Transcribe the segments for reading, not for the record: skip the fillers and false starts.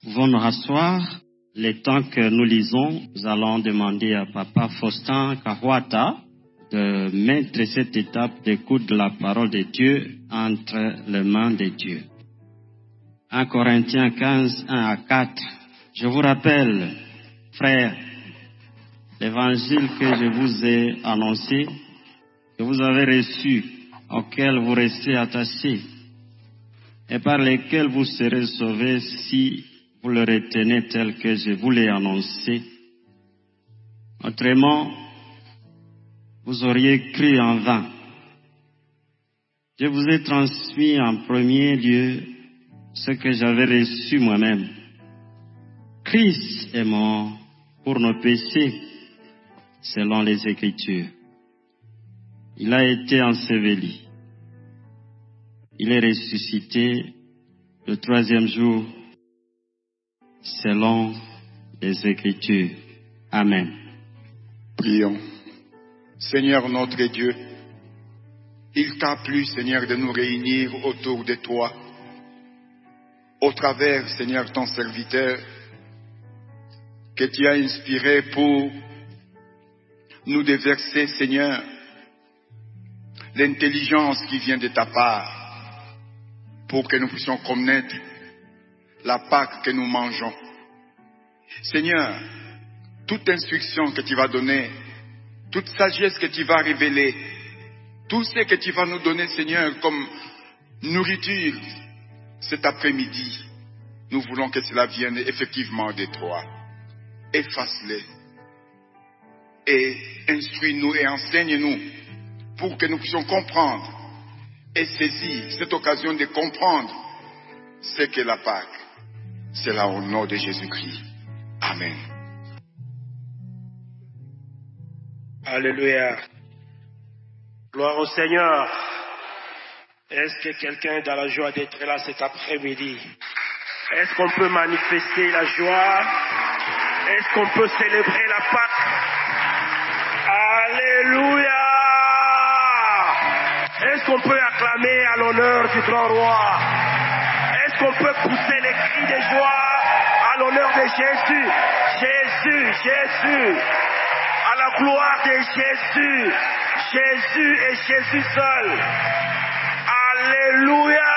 pouvons nous rasseoir. Le temps que nous lisons, nous allons demander à Papa Faustin Kahwata de mettre cette étape d'écoute de la parole de Dieu entre les mains de Dieu. 1 Corinthiens 15, 1 à 4. Je vous rappelle, frères, l'évangile que je vous ai annoncé, que vous avez reçu, auquel vous restez attachés, et par lesquels vous serez sauvés si vous le retenez tel que je vous l'ai annoncé. Autrement, vous auriez cru en vain. Je vous ai transmis en premier lieu ce que j'avais reçu moi-même. Christ est mort pour nos péchés, selon les Écritures. Il a été enseveli. Il est ressuscité le troisième jour, selon les Écritures. Amen. Prions. Seigneur notre Dieu, il t'a plu, Seigneur, de nous réunir autour de toi, au travers, Seigneur, ton serviteur, que tu as inspiré pour nous déverser, Seigneur, l'intelligence qui vient de ta part, pour que nous puissions connaître la Pâque que nous mangeons. Seigneur, toute instruction que tu vas donner, toute sagesse que tu vas révéler, tout ce que tu vas nous donner, Seigneur, comme nourriture cet après-midi, nous voulons que cela vienne effectivement de toi. Efface-les et instruis-nous et enseigne-nous pour que nous puissions comprendre et saisir cette occasion de comprendre ce qu'est la Pâque. C'est là au nom de Jésus-Christ. Amen. Alléluia. Gloire au Seigneur. Est-ce que quelqu'un est dans la joie d'être là cet après-midi? Est-ce qu'on peut manifester la joie? Est-ce qu'on peut célébrer la Pâque? Alléluia. Est-ce qu'on peut acclamer à l'honneur du grand roi? Est-ce qu'on peut pousser les cris de joie à l'honneur de Jésus? Jésus, Jésus. À la gloire de Jésus. Jésus et Jésus seul. Alléluia.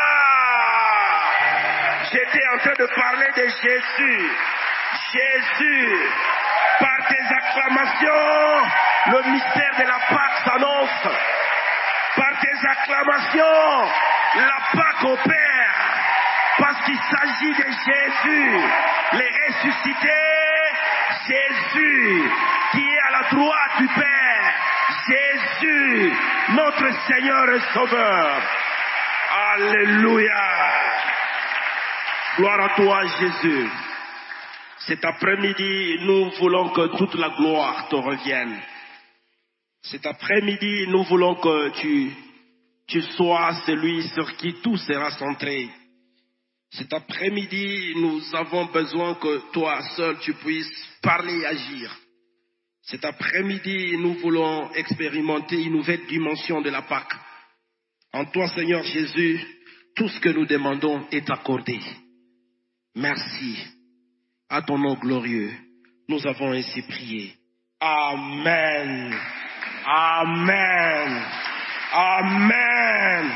J'étais en train de parler de Jésus. Jésus, par tes acclamations, le mystère de la Pâque s'annonce. Par tes acclamations, la Pâque opère. Parce qu'il s'agit de Jésus, les ressuscités. Jésus, qui est à la droite du Père. Jésus, notre Seigneur et Sauveur. Alléluia. Gloire à toi, Jésus. Cet après-midi, nous voulons que toute la gloire te revienne. Cet après-midi, nous voulons que tu sois celui sur qui tout sera centré. Cet après-midi, nous avons besoin que toi seul tu puisses parler et agir. Cet après-midi, nous voulons expérimenter une nouvelle dimension de la Pâque. En toi, Seigneur Jésus, tout ce que nous demandons est accordé. Merci. À ton nom glorieux, nous avons ainsi prié. Amen. Amen. Amen.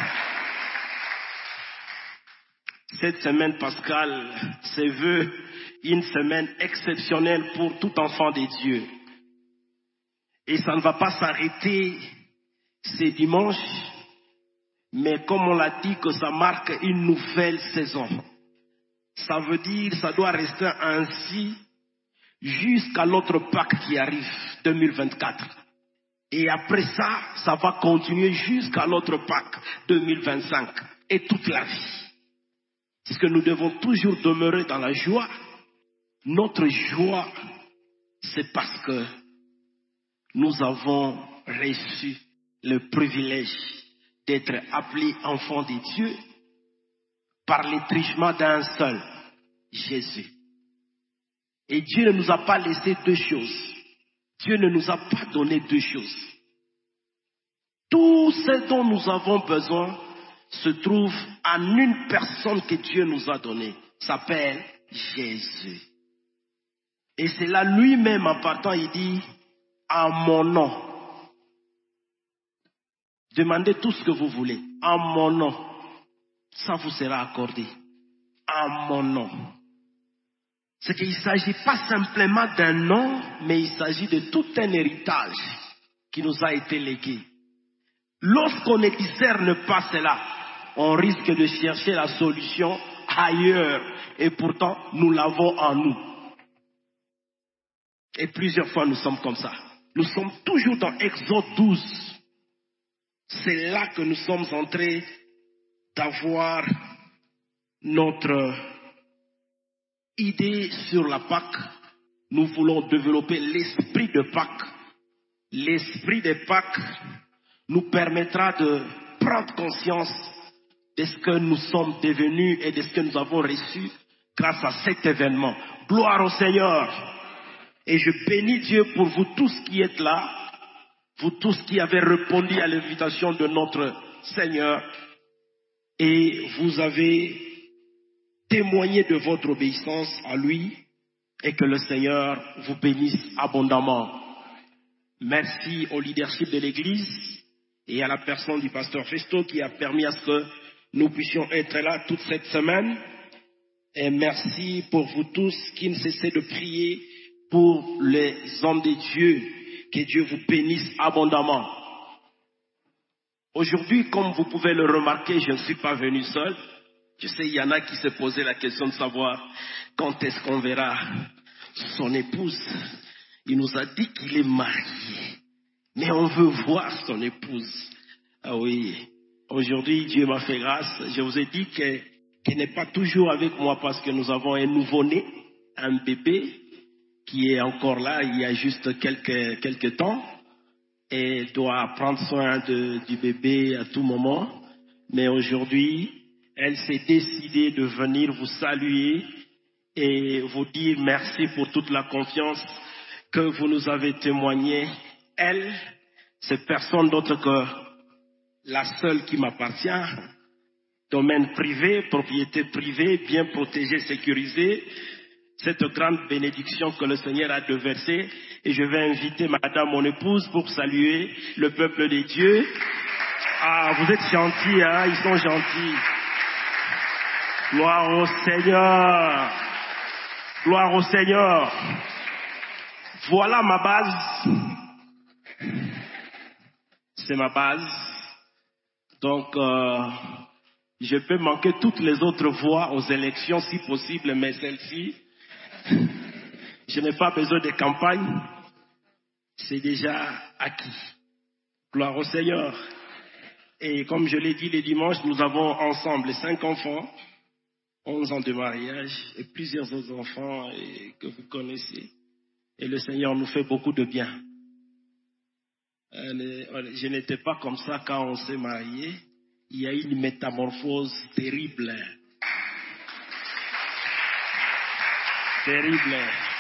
Cette semaine pascale se veut une semaine exceptionnelle pour tout enfant de Dieu. Et ça ne va pas s'arrêter ce dimanche, mais comme on l'a dit que ça marque une nouvelle saison. Ça veut dire ça doit rester ainsi jusqu'à l'autre Pâque qui arrive, 2024. Et après ça, ça va continuer jusqu'à l'autre Pâque, 2025, et toute la vie. Parce que nous devons toujours demeurer dans la joie. Notre joie, c'est parce que nous avons reçu le privilège d'être appelés enfants de Dieu par l'étrigement d'un seul, Jésus. Et Dieu ne nous a pas laissé deux choses. Dieu ne nous a pas donné deux choses. Tout ce dont nous avons besoin se trouve en une personne que Dieu nous a donnée. S'appelle Jésus. Et c'est là lui-même en partant, il dit, en mon nom. Demandez tout ce que vous voulez, en mon nom. Ça vous sera accordé, en mon nom. C'est qu'il ne s'agit pas simplement d'un nom, mais il s'agit de tout un héritage qui nous a été légué. Lorsqu'on ne discerne pas cela, on risque de chercher la solution ailleurs. Et pourtant, nous l'avons en nous. Et plusieurs fois, nous sommes comme ça. Nous sommes toujours dans Exode 12. C'est là que nous sommes en train d'avoir notre idée sur la Pâque. Nous voulons développer l'esprit de Pâque. L'esprit de Pâques nous permettra de prendre conscience de ce que nous sommes devenus et de ce que nous avons reçu grâce à cet événement. Gloire au Seigneur. Et je bénis Dieu pour vous tous qui êtes là, vous tous qui avez répondu à l'invitation de notre Seigneur et vous avez témoigné de votre obéissance à lui et que le Seigneur vous bénisse abondamment. Merci au leadership de l'Église et à la personne du pasteur Festo qui a permis à ce que nous puissions être là toute cette semaine. Et merci pour vous tous qui ne cessez de prier pour les hommes de Dieu. Que Dieu vous bénisse abondamment. Aujourd'hui, comme vous pouvez le remarquer, je ne suis pas venu seul. Je sais, il y en a qui se posaient la question de savoir quand est-ce qu'on verra son épouse. Il nous a dit qu'il est marié, mais on veut voir son épouse. Ah oui, aujourd'hui, Dieu m'a fait grâce. Je vous ai dit qu'elle n'est pas toujours avec moi parce que nous avons un nouveau-né, un bébé, qui est encore là il y a juste quelques temps et doit prendre soin du bébé à tout moment. Mais aujourd'hui, elle s'est décidée de venir vous saluer et vous dire merci pour toute la confiance que vous nous avez témoignée. Elle, c'est personne d'autre que la seule qui m'appartient. Domaine privé, propriété privée, bien protégée, sécurisée. Cette grande bénédiction que le Seigneur a déversée. Et je vais inviter madame, mon épouse, pour saluer le peuple de Dieu. Ah, vous êtes gentils, hein, ils sont gentils. Gloire au Seigneur. Gloire au Seigneur. Voilà ma base. C'est ma base. Donc, je peux manquer toutes les autres voix aux élections si possible, mais celle-ci, je n'ai pas besoin de campagne. C'est déjà acquis. Gloire au Seigneur. Et comme je l'ai dit le dimanche, nous avons ensemble 5 enfants, 11 ans de mariage et plusieurs autres enfants que vous connaissez. Et le Seigneur nous fait beaucoup de bien. Je n'étais pas comme ça quand on s'est marié. Il y a eu une métamorphose terrible. Terrible.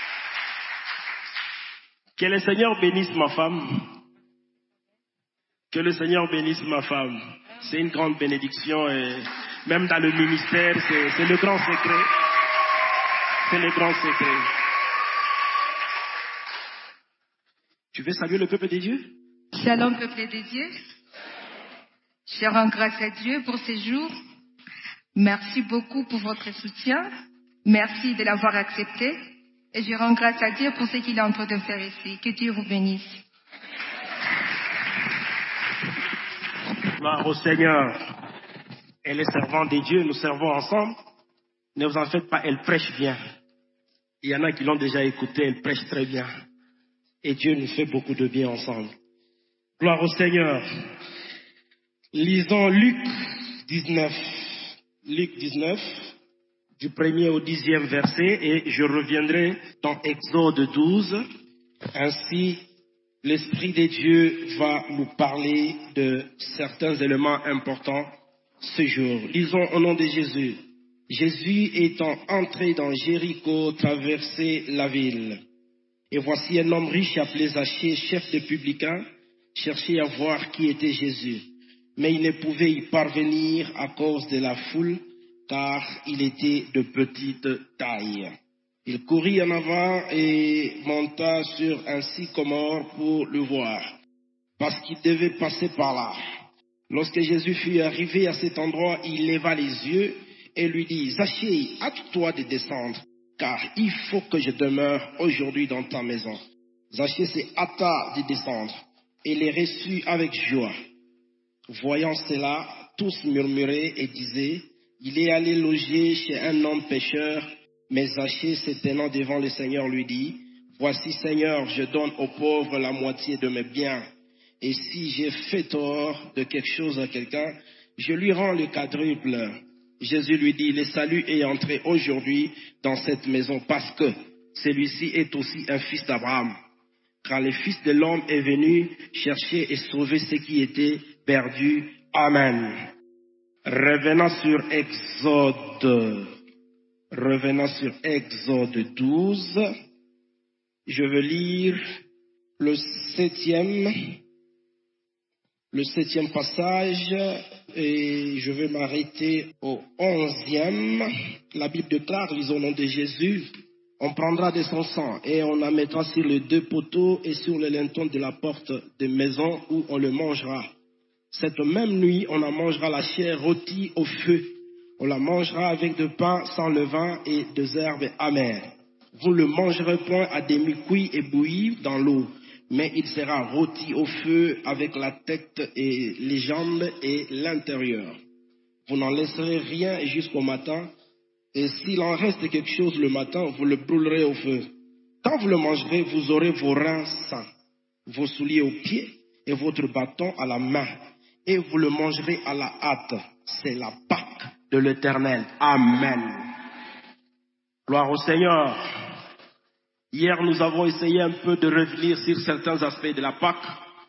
Que le Seigneur bénisse ma femme. Que le Seigneur bénisse ma femme. C'est une grande bénédiction. Et même dans le ministère, c'est le grand secret. C'est le grand secret. Tu veux saluer le peuple de Dieu? Shalom, peuple de Dieu. Je rends grâce à Dieu pour ces jours. Merci beaucoup pour votre soutien. Merci de l'avoir accepté. Et je rends grâce à Dieu pour ce qu'il est en train de faire ici. Que Dieu vous bénisse. Gloire au Seigneur. Et les servants de Dieu, nous servons ensemble. Ne vous en faites pas, elle prêche bien. Il y en a qui l'ont déjà écouté, elle prêche très bien. Et Dieu nous fait beaucoup de bien ensemble. Gloire au Seigneur. Lisons Luc 19. Luc 19, du 1er au 10e verset, et je reviendrai dans Exode 12. Ainsi, l'Esprit de Dieu va nous parler de certains éléments importants ce jour. Lisons au nom de Jésus. Jésus étant entré dans Jéricho, traversait la ville. Et voici un homme riche appelé Zachée, chef des publicains, cherchait à voir qui était Jésus. Mais il ne pouvait y parvenir à cause de la foule, car il était de petite taille. Il courut en avant et monta sur un sycomore pour le voir, parce qu'il devait passer par là. Lorsque Jésus fut arrivé à cet endroit, il leva les yeux et lui dit, « Zachée, hâte-toi de descendre, car il faut que je demeure aujourd'hui dans ta maison. » Zachée se hâta de descendre et les reçut avec joie. Voyant cela, tous murmuraient et disaient, « Il est allé loger chez un homme pécheur. » Mais Zachée, se tenant devant le Seigneur, lui dit, « Voici, Seigneur, je donne aux pauvres la moitié de mes biens. Et si j'ai fait tort de quelque chose à quelqu'un, je lui rends le quadruple. » Jésus lui dit, « Le salut est entré aujourd'hui dans cette maison parce que celui-ci est aussi un fils d'Abraham. Car le Fils de l'homme est venu chercher et sauver ceux qui étaient perdus. » Amen. Revenons sur Exode 12. Je vais lire le septième passage et je vais m'arrêter au 11e. La Bible déclare, lisons au nom de Jésus, on prendra de son sang et on la mettra sur les deux poteaux et sur le linteau de la porte de maison où on le mangera. Cette même nuit, on en mangera la chair rôtie au feu. On la mangera avec du pain sans levain et des herbes amères. Vous ne le mangerez point à demi cuit et bouilli dans l'eau, mais il sera rôti au feu avec la tête et les jambes et l'intérieur. Vous n'en laisserez rien jusqu'au matin, et s'il en reste quelque chose le matin, vous le brûlerez au feu. Quand vous le mangerez, vous aurez vos reins sains, vos souliers aux pieds et votre bâton à la main, et vous le mangerez à la hâte. C'est la Pâque de l'Éternel. Amen. Gloire au Seigneur. Hier, nous avons essayé un peu de revenir sur certains aspects de la Pâque.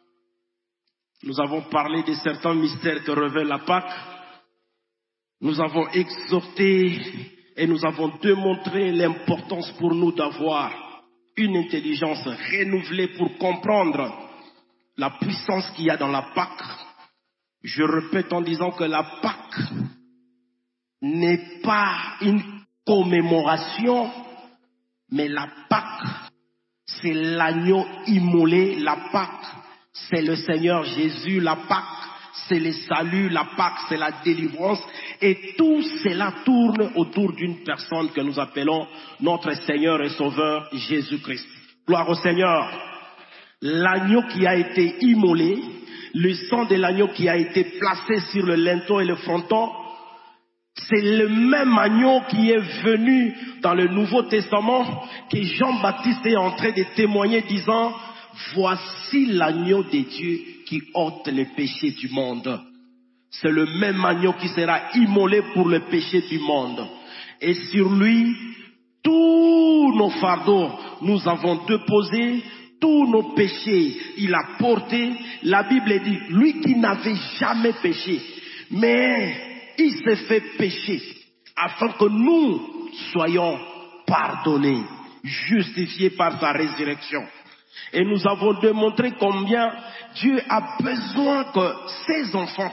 Nous avons parlé de certains mystères que revêt la Pâque. Nous avons exhorté et nous avons démontré l'importance pour nous d'avoir une intelligence renouvelée pour comprendre la puissance qu'il y a dans la Pâque. Je répète en disant que la Pâque n'est pas une commémoration, mais la Pâque, c'est l'agneau immolé. La Pâque, c'est le Seigneur Jésus. La Pâque, c'est le salut. La Pâque, c'est la délivrance. Et tout cela tourne autour d'une personne que nous appelons notre Seigneur et Sauveur Jésus-Christ. Gloire au Seigneur. L'agneau qui a été immolé, le sang de l'agneau qui a été placé sur le linteau et le fronton, c'est le même agneau qui est venu dans le Nouveau Testament que Jean-Baptiste est en train de témoigner disant, voici l'agneau de Dieu qui ôte les péchés du monde. C'est le même agneau qui sera immolé pour le péché du monde. Et sur lui, tous nos fardeaux, nous avons déposé, tous nos péchés, il a porté. La Bible dit, lui qui n'avait jamais péché, mais il s'est fait pécher afin que nous soyons pardonnés, justifiés par sa résurrection. Et nous avons démontré combien Dieu a besoin que ses enfants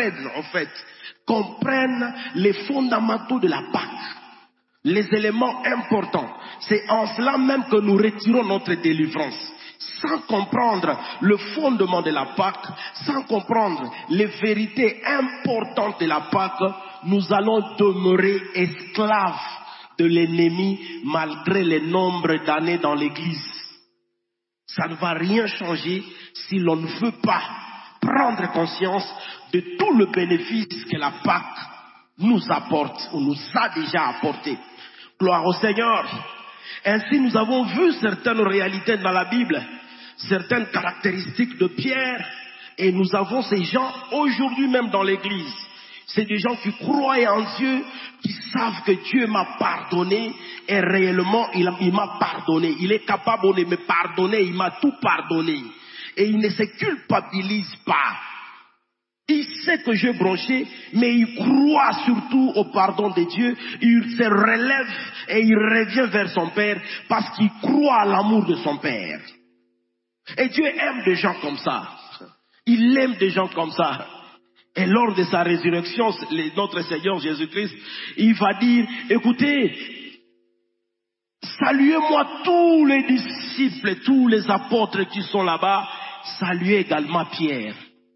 comprennent les fondamentaux de la Pâque, les éléments importants. C'est en cela même que nous retirons notre délivrance. Sans comprendre le fondement de la Pâque, sans comprendre les vérités importantes de la Pâque, nous allons demeurer esclaves de l'ennemi malgré le nombre d'années dans l'Église. Ça ne va rien changer si l'on ne veut pas prendre conscience de tout le bénéfice que la Pâque nous apporte ou nous a déjà apporté. Gloire au Seigneur. Ainsi, nous avons vu certaines réalités dans la Bible, certaines caractéristiques de Pierre, et nous avons ces gens aujourd'hui même dans l'Église. C'est des gens qui croient en Dieu, qui savent que Dieu m'a pardonné, et réellement il m'a pardonné. Il est capable de me pardonner, il m'a tout pardonné. Et il ne se culpabilise pas. Il sait que j'ai bronché, mais il croit surtout au pardon de Dieu. Il se relève et il revient vers son Père parce qu'il croit à l'amour de son Père. Et Dieu aime des gens comme ça. Il aime des gens comme ça. Et lors de sa résurrection, notre Seigneur Jésus-Christ, il va dire, écoutez, saluez-moi tous les disciples, tous les apôtres qui sont là-bas, saluez également Pierre.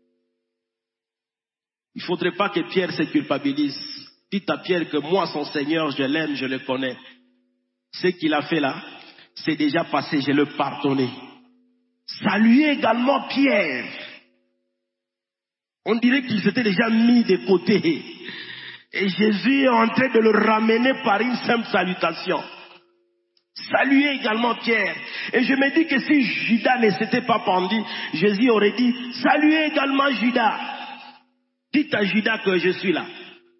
Il ne faudrait pas que Pierre se culpabilise. Dites à Pierre que moi, son Seigneur, je l'aime, je le connais. Ce qu'il a fait là, c'est déjà passé, je le pardonne. Saluez également Pierre. On dirait qu'il s'était déjà mis de côté. Et Jésus est en train de le ramener par une simple salutation. Saluez également Pierre. Et je me dis que si Judas ne s'était pas pendu, Jésus aurait dit, saluez également Judas. Dites à Judas que je suis là.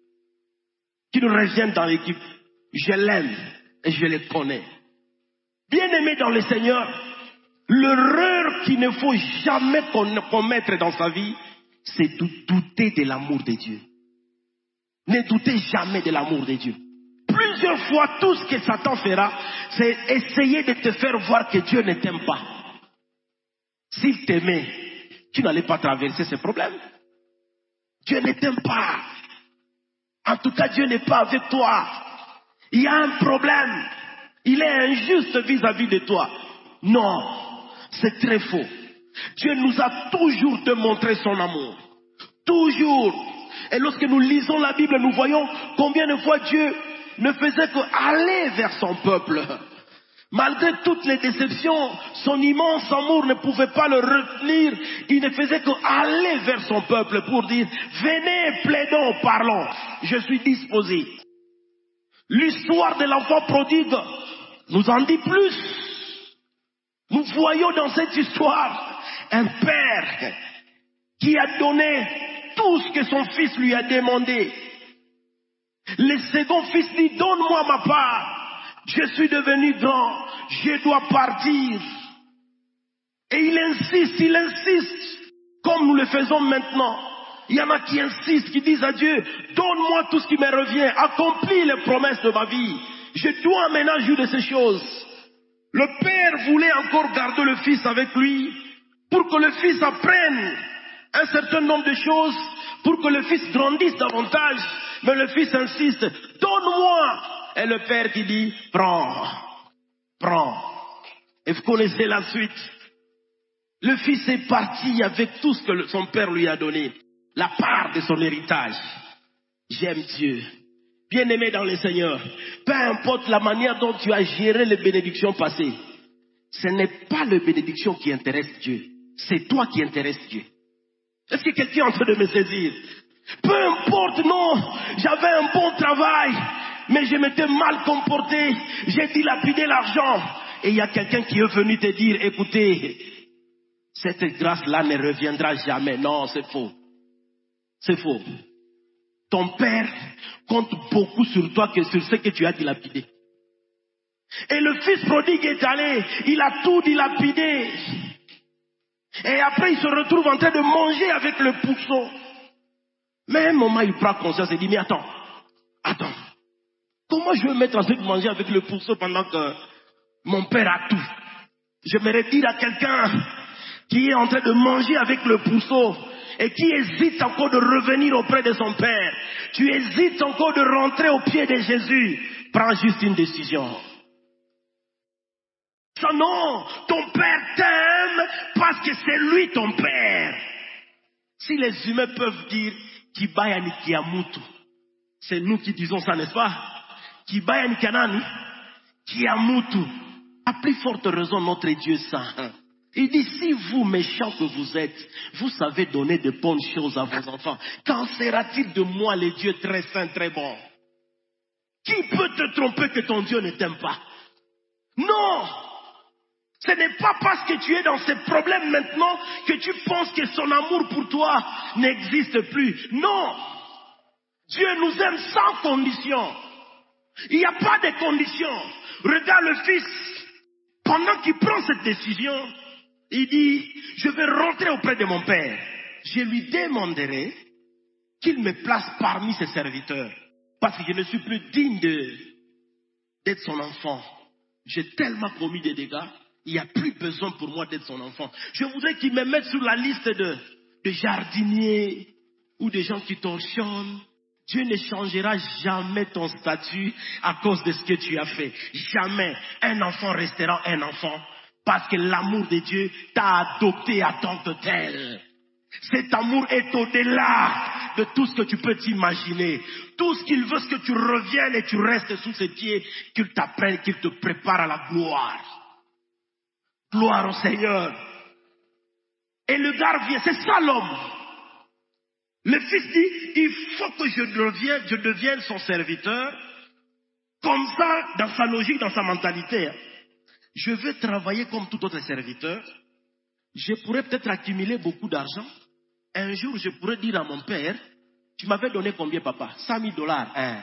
Qu'il revienne dans l'équipe. Je l'aime et je le connais. Bien-aimé dans le Seigneur, l'erreur qu'il ne faut jamais commettre dans sa vie, c'est de douter de l'amour de Dieu. Ne doutez jamais de l'amour de Dieu. Plusieurs fois, tout ce que Satan fera, c'est essayer de te faire voir que Dieu ne t'aime pas. S'il t'aimait, tu n'allais pas traverser ces problèmes. Dieu ne t'aime pas. En tout cas, Dieu n'est pas avec toi. Il y a un problème. Il est injuste vis-à-vis de toi. Non, c'est très faux. Dieu nous a toujours démontré son amour. Toujours. Et lorsque nous lisons la Bible, nous voyons combien de fois Dieu ne faisait qu'aller vers son peuple. Malgré toutes les déceptions, son immense amour ne pouvait pas le retenir. Il ne faisait qu'aller vers son peuple pour dire, venez, plaidons, parlons. Je suis disposé. L'histoire de l'enfant prodigue nous en dit plus. Nous voyons dans cette histoire un père qui a donné tout ce que son fils lui a demandé. Le second fils dit, donne-moi ma part. Je suis devenu grand, je dois partir. Et il insiste, comme nous le faisons maintenant. Il y en a qui insistent, qui disent à Dieu, donne-moi tout ce qui me revient, accomplis les promesses de ma vie. Je dois maintenant jouir de ces choses. Le père voulait encore garder le fils avec lui, pour que le fils apprenne un certain nombre de choses, pour que le fils grandisse davantage. Mais le fils insiste, donne-moi. Et le père qui dit, prends. Et vous connaissez la suite. Le fils est parti avec tout ce que son père lui a donné. La part de son héritage. J'aime Dieu. Bien-aimé dans le Seigneur, peu importe la manière dont tu as géré les bénédictions passées, ce n'est pas les bénédictions qui intéressent Dieu. C'est toi qui intéresses Dieu. Est-ce que quelqu'un est en train de me saisir? Peu importe, non, j'avais un bon travail, mais je m'étais mal comporté, j'ai dilapidé l'argent. Et il y a quelqu'un qui est venu te dire, écoutez, cette grâce-là ne reviendra jamais. Non, c'est faux. C'est faux. Ton père compte beaucoup sur toi que sur ce que tu as dilapidé. Et le fils prodigue est allé, il a tout dilapidé. Et après il se retrouve en train de manger avec le pourceau. Mais à un moment il prend conscience et dit, mais attends. Comment je vais mettre en train de manger avec le pourceau pendant que mon père a tout? J'aimerais dire à quelqu'un qui est en train de manger avec le pourceau et qui hésite encore de revenir auprès de son père. Tu hésites encore de rentrer au pied de Jésus. Prends juste une décision. Non, ton père t'aime parce que c'est lui ton père. Si les humains peuvent dire Kibayani Kiamutu, c'est nous qui disons ça, n'est-ce pas? Kibayani Kanani Kiamutu. À plus forte raison, notre Dieu saint. Il dit, si vous, méchants que vous êtes, vous savez donner de bonnes choses à vos enfants, qu'en sera-t-il de moi, le Dieu très saint, très bon? Qui peut te tromper que ton Dieu ne t'aime pas? Non! Ce n'est pas parce que tu es dans ces problèmes maintenant que tu penses que son amour pour toi n'existe plus. Non! Dieu nous aime sans condition. Il n'y a pas de condition. Regarde le fils. Pendant qu'il prend cette décision, il dit, je vais rentrer auprès de mon père. Je lui demanderai qu'il me place parmi ses serviteurs. Parce que je ne suis plus digne d'être son enfant. J'ai tellement commis des dégâts. Il n'y a plus besoin pour moi d'être son enfant. Je voudrais qu'il me mette sur la liste de jardiniers, ou des gens qui torchonnent. Dieu ne changera jamais ton statut à cause de ce que tu as fait. Jamais. Un enfant restera un enfant parce que l'amour de Dieu t'a adopté à tant que tel. Cet amour est au-delà de tout ce que tu peux t'imaginer. Tout ce qu'il veut, c'est que tu reviennes et tu restes sous ses pieds, qu'il t'apprenne, qu'il te prépare à la gloire. Gloire au Seigneur. Et le gars vient, c'est ça l'homme. Le fils dit, il faut que je devienne son serviteur. Comme ça, dans sa logique, dans sa mentalité. Je veux travailler comme tout autre serviteur. Je pourrais peut-être accumuler beaucoup d'argent. Un jour, je pourrais dire à mon père, tu m'avais donné combien, papa? $100,000.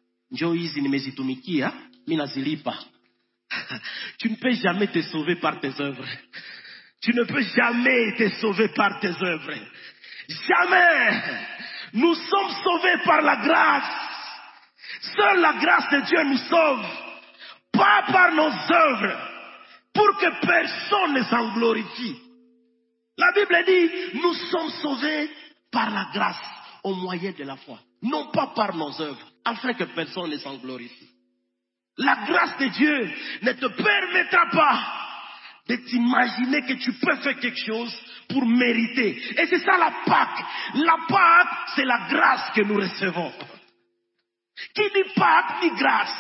Tu ne peux jamais te sauver par tes œuvres. Tu ne peux jamais te sauver par tes œuvres. Jamais. Nous sommes sauvés par la grâce. Seule la grâce de Dieu nous sauve. Pas par nos œuvres. Pour que personne ne s'en glorifie. La Bible dit, nous sommes sauvés par la grâce au moyen de la foi. Non pas par nos œuvres, afin que personne ne s'en glorifie. La grâce de Dieu ne te permettra pas de t'imaginer que tu peux faire quelque chose pour mériter. Et c'est ça la Pâque. La Pâque, c'est la grâce que nous recevons. Qui dit Pâque dit grâce.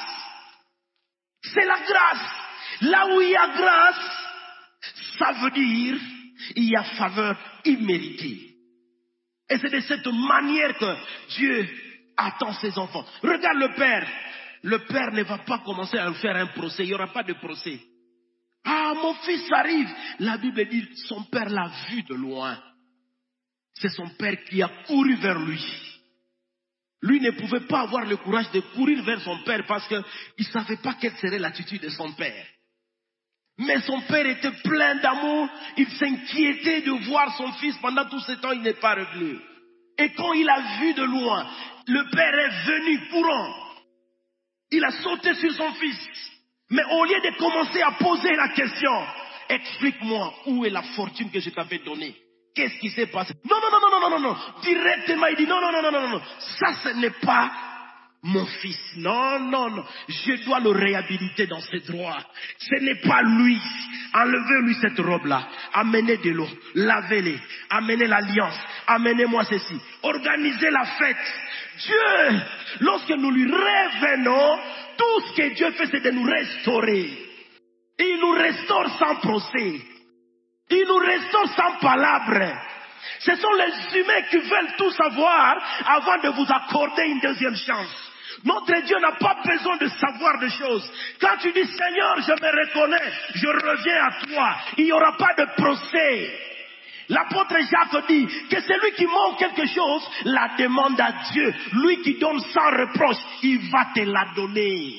C'est la grâce. Là où il y a grâce, ça veut dire il y a faveur imméritée. Et c'est de cette manière que Dieu attend ses enfants. Regarde le Père. Le Père ne va pas commencer à faire un procès. Il n'y aura pas de procès. Ah, mon fils arrive. La Bible dit, son Père l'a vu de loin. C'est son Père qui a couru vers lui. Lui ne pouvait pas avoir le courage de courir vers son Père parce qu'il ne savait pas quelle serait l'attitude de son Père. Mais son Père était plein d'amour. Il s'inquiétait de voir son fils. Pendant tout ce temps, il n'est pas revenu. Et quand il a vu de loin, le Père est venu courant. Il a sauté sur son fils. Mais au lieu de commencer à poser la question, explique-moi où est la fortune que je t'avais donnée. Qu'est-ce qui s'est passé? Non. Directement, il dit non. Ça, ce n'est pas mon fils. Non. Je dois le réhabiliter dans ses droits. Ce n'est pas lui. Enlevez-lui cette robe-là. Amenez de l'eau. Lavez-les. Amenez l'alliance. Amenez-moi ceci. Organisez la fête. Dieu, lorsque nous lui revenons, tout ce que Dieu fait, c'est de nous restaurer. Il nous restaure sans procès. Il nous restaure sans palabres. Ce sont les humains qui veulent tout savoir avant de vous accorder une deuxième chance. Notre Dieu n'a pas besoin de savoir des choses. Quand tu dis Seigneur, je me reconnais, je reviens à toi, il n'y aura pas de procès. L'apôtre Jacques dit que celui qui manque quelque chose, la demande à Dieu. Lui qui donne sans reproche, il va te la donner.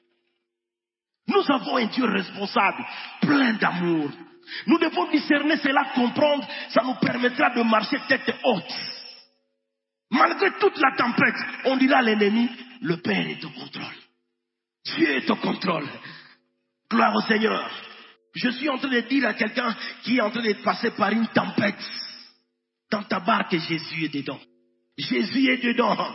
Nous avons un Dieu responsable, plein d'amour. Nous devons discerner cela, comprendre, ça nous permettra de marcher tête haute. Malgré toute la tempête, on dira à l'ennemi, le Père est au contrôle. Dieu est au contrôle. Gloire au Seigneur. Je suis en train de dire à quelqu'un qui est en train de passer par une tempête. Dans ta barque, Jésus est dedans. Jésus est dedans.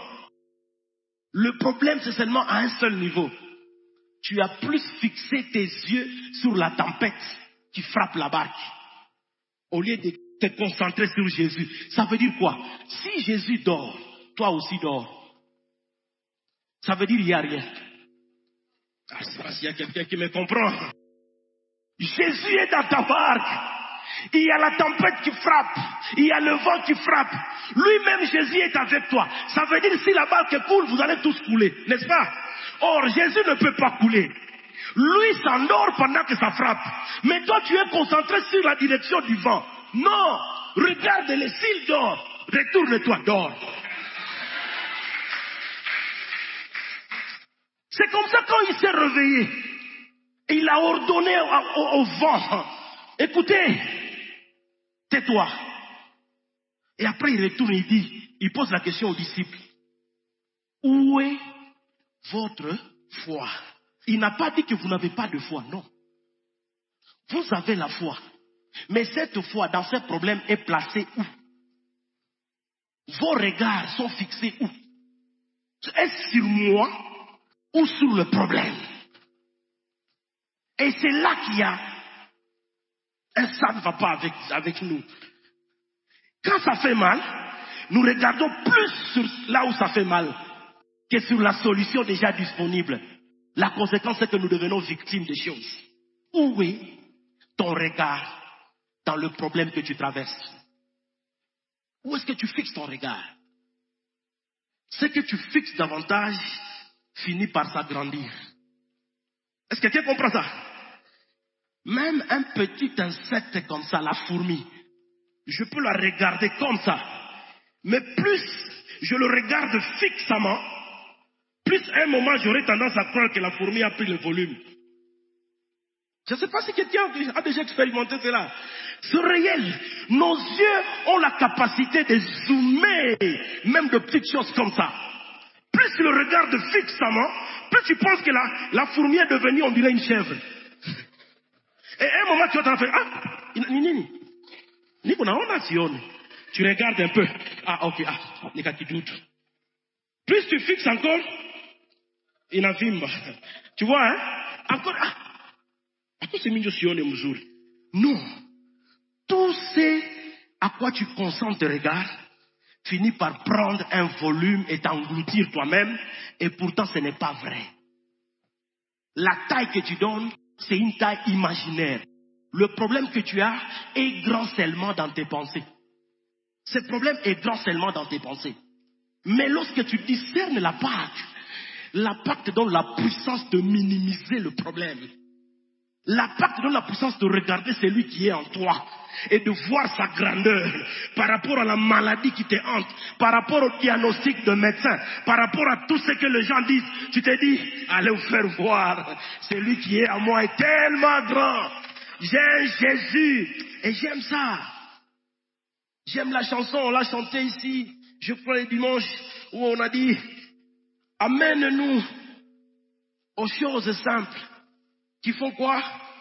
Le problème, c'est seulement à un seul niveau. Tu as plus fixé tes yeux sur la tempête qui frappe la barque, au lieu de te concentrer sur Jésus. Ça veut dire quoi? Si Jésus dort, toi aussi dors. Ça veut dire il n'y a rien. Je ne sais pas s'il y a quelqu'un qui me comprend. Jésus est dans ta barque. Il y a la tempête qui frappe. Il y a le vent qui frappe. Lui-même, Jésus est avec toi. Ça veut dire si la barque coule, vous allez tous couler. N'est-ce pas? Or, Jésus ne peut pas couler. Lui s'endort pendant que ça frappe. Mais toi, tu es concentré sur la direction du vent. Non. Regarde-le, s'il dort, retourne-toi, dors. C'est comme ça quand il s'est réveillé. Il a ordonné au vent, écoutez, tais-toi. Et après il retourne et il pose la question aux disciples. Où est votre foi? Il n'a pas dit que vous n'avez pas de foi, non. Vous avez la foi. Mais cette foi, dans ce problème, est placée où? vos regards sont fixés où? Est-ce sur moi ou sur le problème? Et c'est là qu'il y a ça ne va pas avec nous. Quand ça fait mal, nous regardons plus sur là où ça fait mal que sur la solution déjà disponible. La conséquence, c'est que nous devenons victimes des choses. Où est ton regard dans le problème que tu traverses? Où est-ce que tu fixes ton regard? Ce que tu fixes davantage finit par s'agrandir. Est-ce que quelqu'un comprend ça? Même un petit insecte comme ça, la fourmi, je peux la regarder comme ça. Mais plus je le regarde fixement, plus à un moment j'aurai tendance à croire que la fourmi a pris le volume. Je ne sais pas si quelqu'un a déjà expérimenté cela. C'est réel. Nos yeux ont la capacité de zoomer même de petites choses comme ça. Plus tu le regardes fixement, plus tu penses que la fourmi est devenue, on dirait, une chèvre. Et à un moment, tu vas te faire, tu regardes un peu. Ah, ok, plus tu fixes encore, tu vois, hein? Encore, non. Tout ce à quoi tu concentres tes regards finit par prendre un volume et t'engloutir toi-même, et pourtant ce n'est pas vrai. La taille que tu donnes, c'est une taille imaginaire. Le problème que tu as est grand seulement dans tes pensées. Ce problème est grand seulement dans tes pensées. Mais lorsque tu discernes la Pâque te donne la puissance de minimiser le problème. La Pâque te donne la puissance de regarder celui qui est en toi et de voir sa grandeur par rapport à la maladie qui te hante, par rapport au diagnostic de médecin, par rapport à tout ce que les gens disent. Tu te dis, allez vous faire voir, celui qui est en moi est tellement grand. J'aime Jésus et j'aime ça. J'aime la chanson, on l'a chantée ici, je crois le dimanche, où on a dit, amène-nous aux choses simples qui font quoi?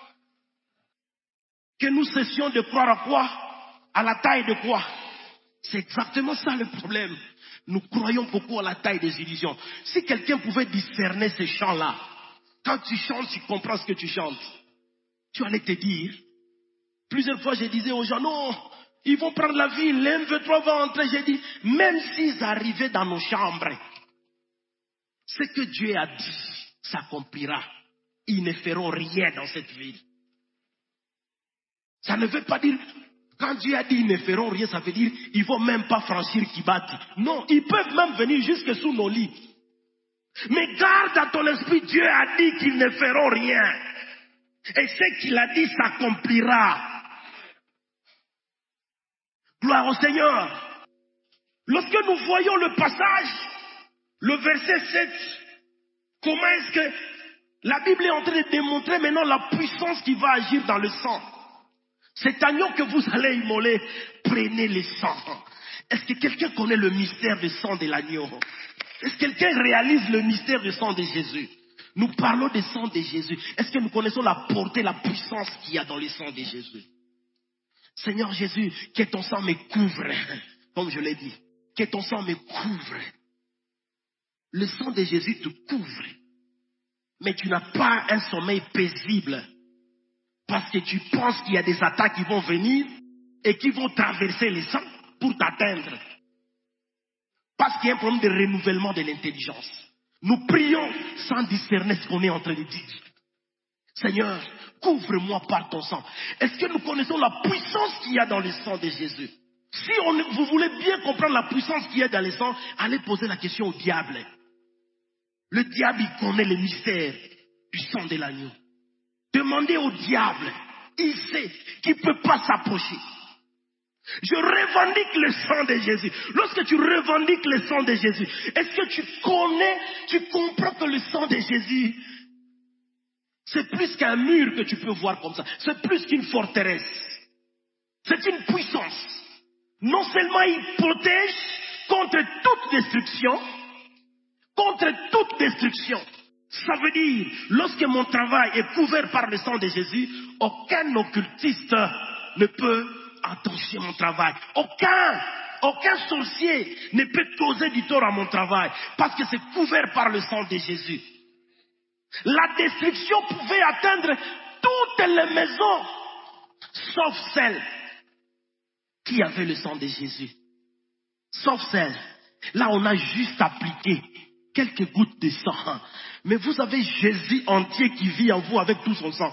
Que nous cessions de croire à quoi? À la taille de quoi? C'est exactement ça le problème. Nous croyons beaucoup à la taille des illusions. Si quelqu'un pouvait discerner ces chants-là, quand tu chantes, tu comprends ce que tu chantes. Tu allais te dire, plusieurs fois je disais aux gens, non, ils vont prendre la ville, l'M23 va entrer. J'ai dit, même s'ils arrivaient dans nos chambres, ce que Dieu a dit s'accomplira. Ils ne feront rien dans cette ville. Ça ne veut pas dire, quand Dieu a dit ils ne feront rien, ça veut dire ils ne vont même pas franchir Kibati. Non, ils peuvent même venir jusque sous nos lits. Mais garde à ton esprit, Dieu a dit qu'ils ne feront rien. Et ce qu'il a dit s'accomplira. Gloire au Seigneur. Lorsque nous voyons le passage, le verset 7, comment est-ce que la Bible est en train de démontrer maintenant la puissance qui va agir dans le sang. Cet agneau que vous allez immoler, prenez le sang. Est-ce que quelqu'un connaît le mystère du sang de l'agneau? Est-ce que quelqu'un réalise le mystère du sang de Jésus? Nous parlons du sang de Jésus. Est-ce que nous connaissons la portée, la puissance qu'il y a dans le sang de Jésus? Seigneur Jésus, que ton sang me couvre, comme je l'ai dit. Que ton sang me couvre. Le sang de Jésus te couvre. Mais tu n'as pas un sommeil paisible. Parce que tu penses qu'il y a des attaques qui vont venir et qui vont traverser les sangs pour t'atteindre. Parce qu'il y a un problème de renouvellement de l'intelligence. Nous prions sans discerner ce qu'on est en train de dire. Seigneur, couvre-moi par ton sang. Est-ce que nous connaissons la puissance qu'il y a dans le sang de Jésus? Si vous voulez bien comprendre la puissance qu'il y a dans le sang, allez poser la question au diable. Le diable, il connaît le mystère du sang de l'agneau. Demandez au diable, il sait qu'il ne peut pas s'approcher. Je revendique le sang de Jésus. Lorsque tu revendiques le sang de Jésus, est-ce que tu comprends que le sang de Jésus, c'est plus qu'un mur que tu peux voir comme ça. C'est plus qu'une forteresse. C'est une puissance. Non seulement il protège contre toute destruction, ça veut dire, lorsque mon travail est couvert par le sang de Jésus, aucun occultiste ne peut entacher mon travail. Aucun sorcier ne peut causer du tort à mon travail parce que c'est couvert par le sang de Jésus. La destruction pouvait atteindre toutes les maisons, sauf celle qui avait le sang de Jésus. Sauf celle. Là, on a juste appliqué quelques gouttes de sang. Mais vous avez Jésus entier qui vit en vous avec tout son sang.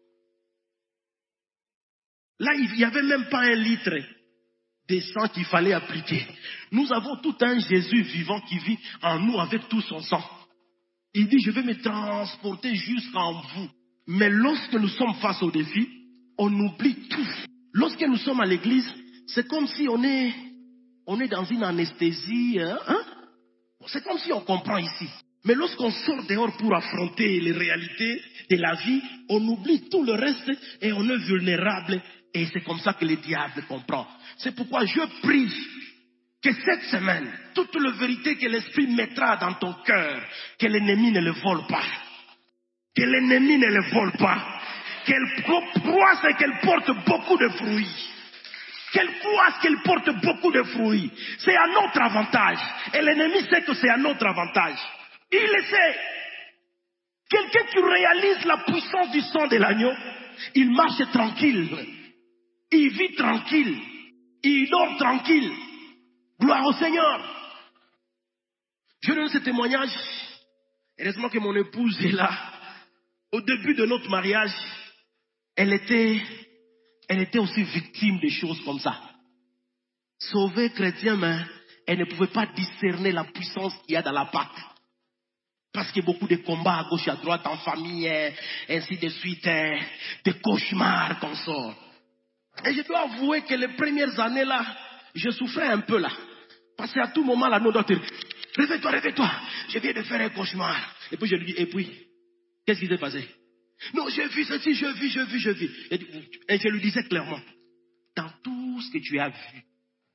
Là, il n'y avait même pas 1 litre de sang qu'il fallait appliquer. Nous avons tout un Jésus vivant qui vit en nous avec tout son sang. Il dit, je vais me transporter jusqu'en vous. Mais lorsque nous sommes face au défi, on oublie tout. Lorsque nous sommes à l'église, c'est comme si on est dans une anesthésie. C'est comme si on comprend ici. Mais lorsqu'on sort dehors pour affronter les réalités de la vie, on oublie tout le reste et on est vulnérable. Et c'est comme ça que le diable comprend. C'est pourquoi je prie que cette semaine, toute la vérité que l'Esprit mettra dans ton cœur, que l'ennemi ne le vole pas. Que l'ennemi ne le vole pas. Qu'elle croisse et qu'elle porte beaucoup de fruits. Qu'elle croisse qu'elle porte beaucoup de fruits. C'est à notre avantage. Et l'ennemi sait que c'est à notre avantage. Il le sait. Quelqu'un qui réalise la puissance du sang de l'agneau, il marche tranquille. Il vit tranquille. Il dort tranquille. Gloire au Seigneur. Je donne ce témoignage. Heureusement que mon épouse est là. Au début de notre mariage, elle était aussi victime de choses comme ça. Sauvée chrétienne, mais elle ne pouvait pas discerner la puissance qu'il y a dans la Pâque. Parce qu'il y a beaucoup de combats à gauche et à droite, en famille, ainsi de suite, des cauchemars qu'on sort. Et je dois avouer que les premières années là, je souffrais un peu là. Parce qu'à tout moment, là, nous doit dire, réveille-toi, je viens de faire un cauchemar. Et puis je lui dis, et puis, qu'est-ce qui s'est passé? Non, j'ai vu ceci, je vis. Et je lui disais clairement, dans tout ce que tu as vu,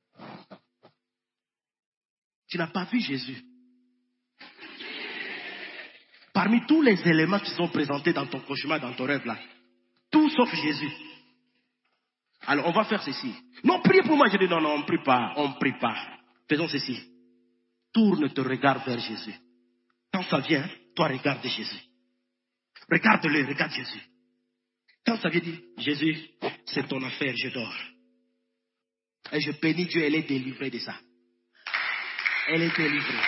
tu n'as pas vu Jésus. Parmi tous les éléments qui sont présentés dans ton cauchemar, dans ton rêve là, tout sauf Jésus. Alors on va faire ceci. Non, priez pour moi. Je dis non, on ne prie pas. Faisons ceci. Tourne ton regard vers Jésus. Quand ça vient, toi regarde Jésus. Regarde-le, regarde Jésus. Quand ça vient dire, Jésus, c'est ton affaire, je dors. Et je bénis Dieu, elle est délivrée de ça. Elle est délivrée.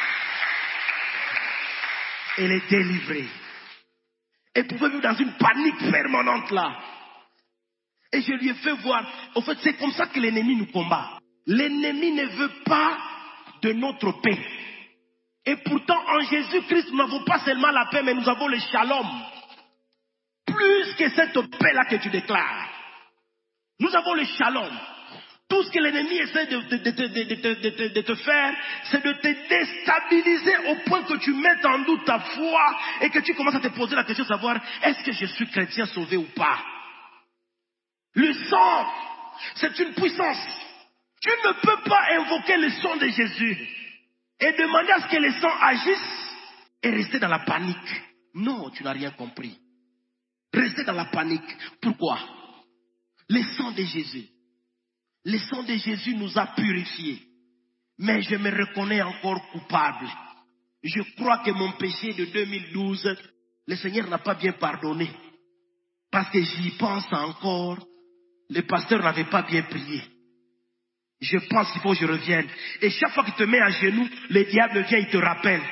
Elle est délivrée. Elle pouvait vivre dans une panique permanente là. Et je lui ai fait voir, en fait c'est comme ça que l'ennemi nous combat. L'ennemi ne veut pas de notre paix. Et pourtant en Jésus-Christ nous n'avons pas seulement la paix, mais nous avons le shalom. Plus que cette paix-là que tu déclares. Nous avons le shalom. Tout ce que l'ennemi essaie de te faire, c'est de te déstabiliser au point que tu mettes en doute ta foi et que tu commences à te poser la question de savoir, est-ce que je suis chrétien sauvé ou pas? Le sang, c'est une puissance. Tu ne peux pas invoquer le sang de Jésus et demander à ce que le sang agisse et rester dans la panique. Non, tu n'as rien compris. Rester dans la panique. Pourquoi? Le sang de Jésus. Le sang de Jésus nous a purifiés. Mais je me reconnais encore coupable. Je crois que mon péché de 2012, le Seigneur n'a pas bien pardonné. Parce que j'y pense encore. Le pasteur n'avait pas bien prié. Je pense qu'il faut que je revienne. Et chaque fois qu'il te met à genoux, le diable vient, il te rappelle.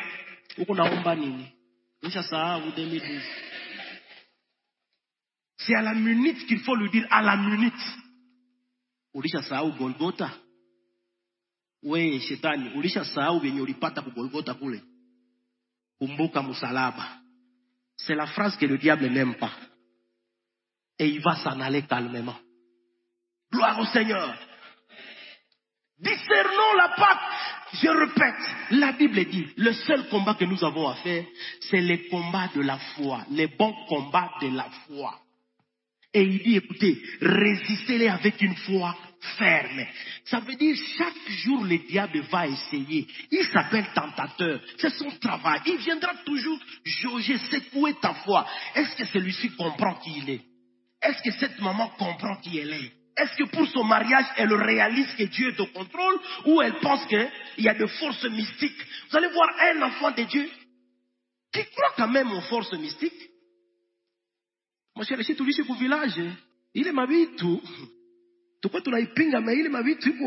C'est à la minute qu'il faut lui dire, à la minute. Ulishasahau Golgotha. We shetani, ulishasahau venye ulipata ku Golgotha kule. Kumbuka msalaba. C'est la phrase que le diable n'aime pas. Et il va s'en aller calmement. Gloire au Seigneur. Discernons la Pâque. Je répète, la Bible dit, le seul combat que nous avons à faire, c'est le combat de la foi. Les bons combats de la foi. Et il dit, écoutez, résistez-les avec une foi ferme. Ça veut dire, chaque jour, le diable va essayer. Il s'appelle tentateur. C'est son travail. Il viendra toujours jauger, secouer ta foi. Est-ce que celui-ci comprend qui il est? Est-ce que cette maman comprend qui elle est? Est-ce que pour son mariage, elle réalise que Dieu est au contrôle ou elle pense qu'il y a des forces mystiques? Vous allez voir un enfant de Dieu qui croit quand même aux forces mystiques. Mon cher, si tu lis au village, il est ma vie tout. Tu peux te pinga, mais il est ma vie tout.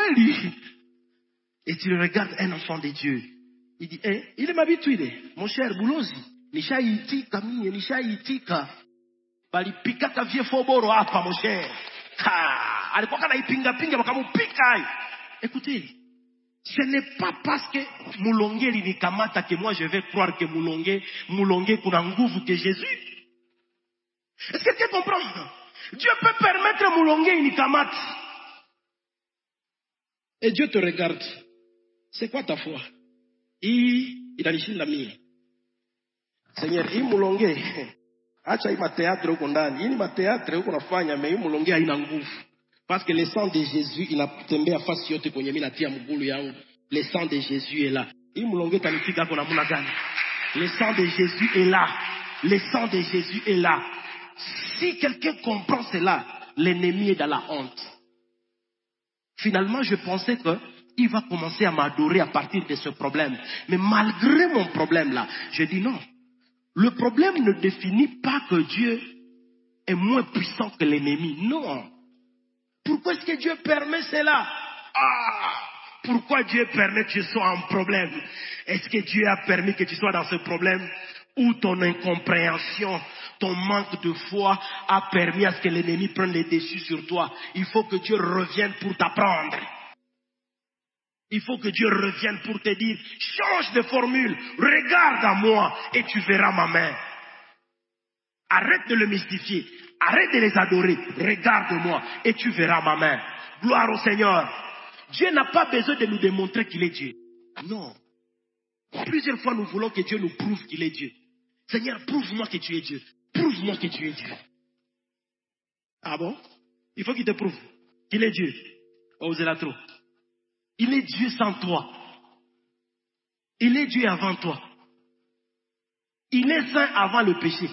Et tu regardes un enfant de Dieu. Il dit, il est ma vie tout. Mon cher, Boulozi, nisha itika, nisha itika. Bali pika ka vie foboro apa, mon cher. Alikuwa kana ipinga pinga wakamupika. Écoutez, ce n'est pas parce que Moulongue linikamata que moi je vais croire que Moulongue kuna nguvu que Jésus. Est-ce que quelqu'un comprend? Dieu peut permettre Moulongue linikamata. Et Dieu te regarde. C'est quoi ta foi? Il a la mie. Seigneur, il Moulongue. Acha ima théâtre huko ndani. Hii ma théâtre huko nafanya mais hii Mulonge haina nguvu. Parce que le sang de Jésus inatembea fasi yote kwenye mimi natia mgulu yangu. Le sang de Jésus est là. Hii Mulonge tanifika kwa namna gani? Le sang de Jésus est là. Le sang de Jésus est là. Si quelqu'un comprend cela, l'ennemi est dans la honte. Finalement, je pensais qu'il va commencer à m'adorer à partir de ce problème. Mais malgré mon problème là, je dis non. Le problème ne définit pas que Dieu est moins puissant que l'ennemi. Non. Pourquoi est-ce que Dieu permet cela? Pourquoi Dieu permet que tu sois en problème? Est-ce que Dieu a permis que tu sois dans ce problème? Ou ton incompréhension, ton manque de foi a permis à ce que l'ennemi prenne les dessus sur toi? Il faut que Dieu revienne pour t'apprendre. Il faut que Dieu revienne pour te dire, change de formule, regarde à moi et tu verras ma main. Arrête de le mystifier, arrête de les adorer, regarde-moi et tu verras ma main. Gloire au Seigneur. Dieu n'a pas besoin de nous démontrer qu'il est Dieu. Non. Plusieurs fois nous voulons que Dieu nous prouve qu'il est Dieu. Seigneur, prouve-moi que tu es Dieu. Prouve-moi que tu es Dieu. Ah bon? Il faut qu'il te prouve qu'il est Dieu. Oh, c'est là trop. Il est Dieu sans toi. Il est Dieu avant toi. Il est saint avant le péché.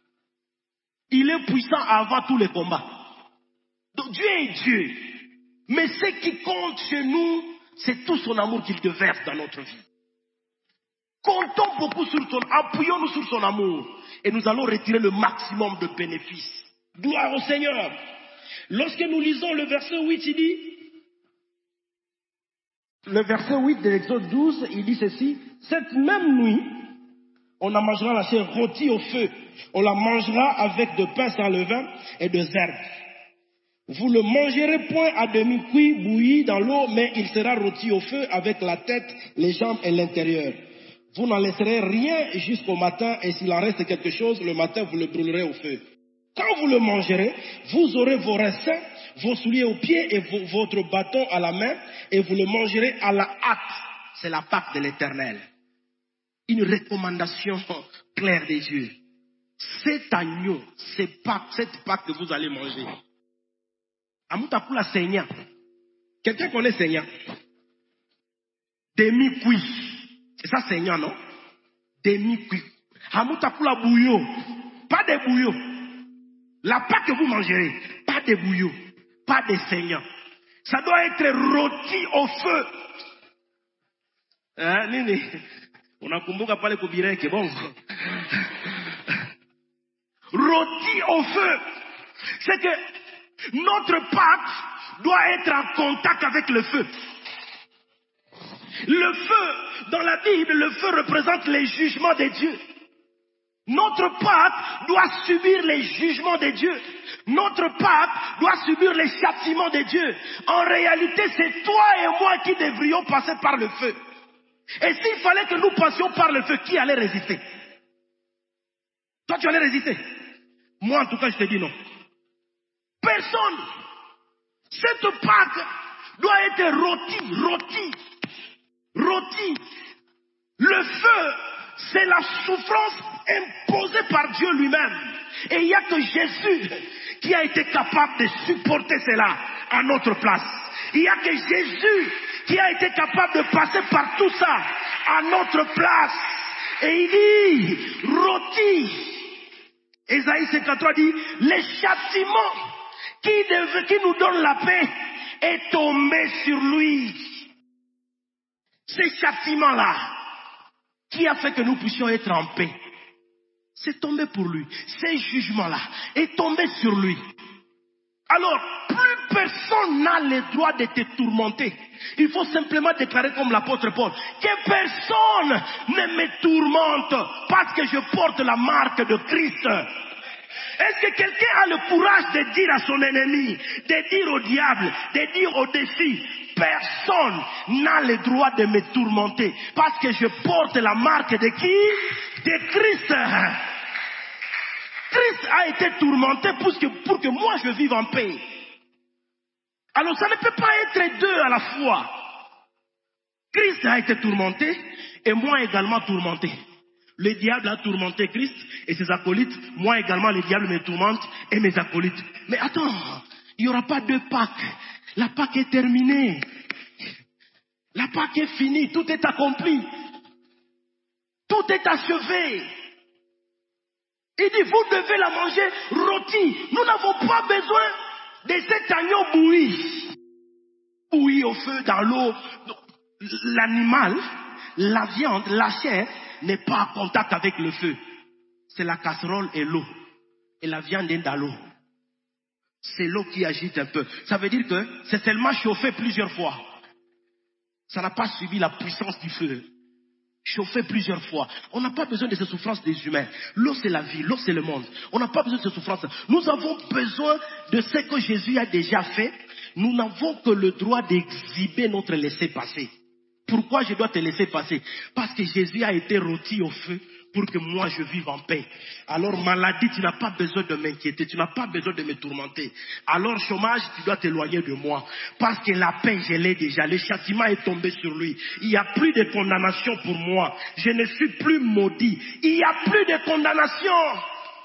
Il est puissant avant tous les combats. Donc Dieu est Dieu. Mais ce qui compte chez nous, c'est tout son amour qu'il te verse dans notre vie. Comptons beaucoup sur son amour, appuyons-nous sur son amour. Et nous allons retirer le maximum de bénéfices. Gloire au Seigneur. Lorsque nous lisons le verset 8, il dit... Le verset 8 de l'Exode 12, il dit ceci. Cette même nuit, on en mangera la chair rôtie au feu. On la mangera avec de pain sans levain et de herbes. Vous le mangerez point à demi-cuit, bouilli dans l'eau, mais il sera rôti au feu avec la tête, les jambes et l'intérieur. Vous n'en laisserez rien jusqu'au matin, et s'il en reste quelque chose, le matin vous le brûlerez au feu. Quand vous le mangerez, vous aurez vos reins sains, vos souliers aux pieds et votre bâton à la main, et vous le mangerez à la hâte. C'est la Pâque de l'Éternel. Une recommandation claire des dieux. Cet agneau, cette Pâque que vous allez manger. Amutakula seigneur. Quelqu'un connaît seigneur? Demi-cuit. C'est ça seigneur, non? Demi-cuit. Amutakula bouillot. Pas de bouillot. La Pâque que vous mangerez, pas de bouillot, pas de saignant. Ça doit être rôti au feu. Nini? On a kumbuka pale kubireke, bon. Rôti au feu. C'est que notre Pâque doit être en contact avec le feu. Le feu, dans la Bible, le feu représente les jugements de Dieu. Notre Pâque doit subir les jugements de Dieu. Notre Pâque doit subir les châtiments de Dieu. En réalité, c'est toi et moi qui devrions passer par le feu. Et s'il fallait que nous passions par le feu, qui allait résister? Toi, tu allais résister? Moi, en tout cas, je te dis non. Personne. Cette Pâque doit être rôti. Le feu, c'est la souffrance imposée par Dieu lui-même. Et il n'y a que Jésus qui a été capable de supporter cela à notre place. Il n'y a que Jésus qui a été capable de passer par tout ça à notre place. Et il dit, rôti. Ésaïe 53 dit, les châtiments qui nous donne la paix, est tombé sur lui. Ce châtiment-là, qui a fait que nous puissions être en paix, c'est tombé pour lui. Ce jugement-là est tombé sur lui. Alors, plus personne n'a le droit de te tourmenter. Il faut simplement déclarer comme l'apôtre Paul, que personne ne me tourmente parce que je porte la marque de Christ. Est-ce que quelqu'un a le courage de dire à son ennemi, de dire au diable, de dire au défi, personne n'a le droit de me tourmenter parce que je porte la marque de qui? De Christ. Christ a été tourmenté pour que moi je vive en paix. Alors ça ne peut pas être deux à la fois. Christ a été tourmenté et moi également tourmenté. Le diable a tourmenté Christ et ses acolytes. Moi également, le diable me tourmente et mes acolytes. Mais attends, il n'y aura pas deux Pâques. La Pâque est terminée. La Pâque est finie. Tout est accompli. Tout est achevé. Il dit, vous devez la manger rôtie. Nous n'avons pas besoin de cet agneau bouilli. Bouilli au feu, dans l'eau. L'animal, la viande, la chair n'est pas en contact avec le feu. C'est la casserole et l'eau. Et la viande est dans l'eau. C'est l'eau qui agite un peu. Ça veut dire que c'est seulement chauffé plusieurs fois. Ça n'a pas suivi la puissance du feu. Chauffé plusieurs fois. On n'a pas besoin de ces souffrances des humains. L'eau c'est la vie, l'eau c'est le monde. On n'a pas besoin de ces souffrances. Nous avons besoin de ce que Jésus a déjà fait. Nous n'avons que le droit d'exhiber notre laisser-passer. Pourquoi je dois te laisser passer? Parce que Jésus a été rôti au feu pour que moi je vive en paix. Alors maladie, tu n'as pas besoin de m'inquiéter, tu n'as pas besoin de me tourmenter. Alors chômage, tu dois t'éloigner de moi. Parce que la paix, je l'ai déjà. Le châtiment est tombé sur lui. Il n'y a plus de condamnation pour moi. Je ne suis plus maudit. Il n'y a plus de condamnation.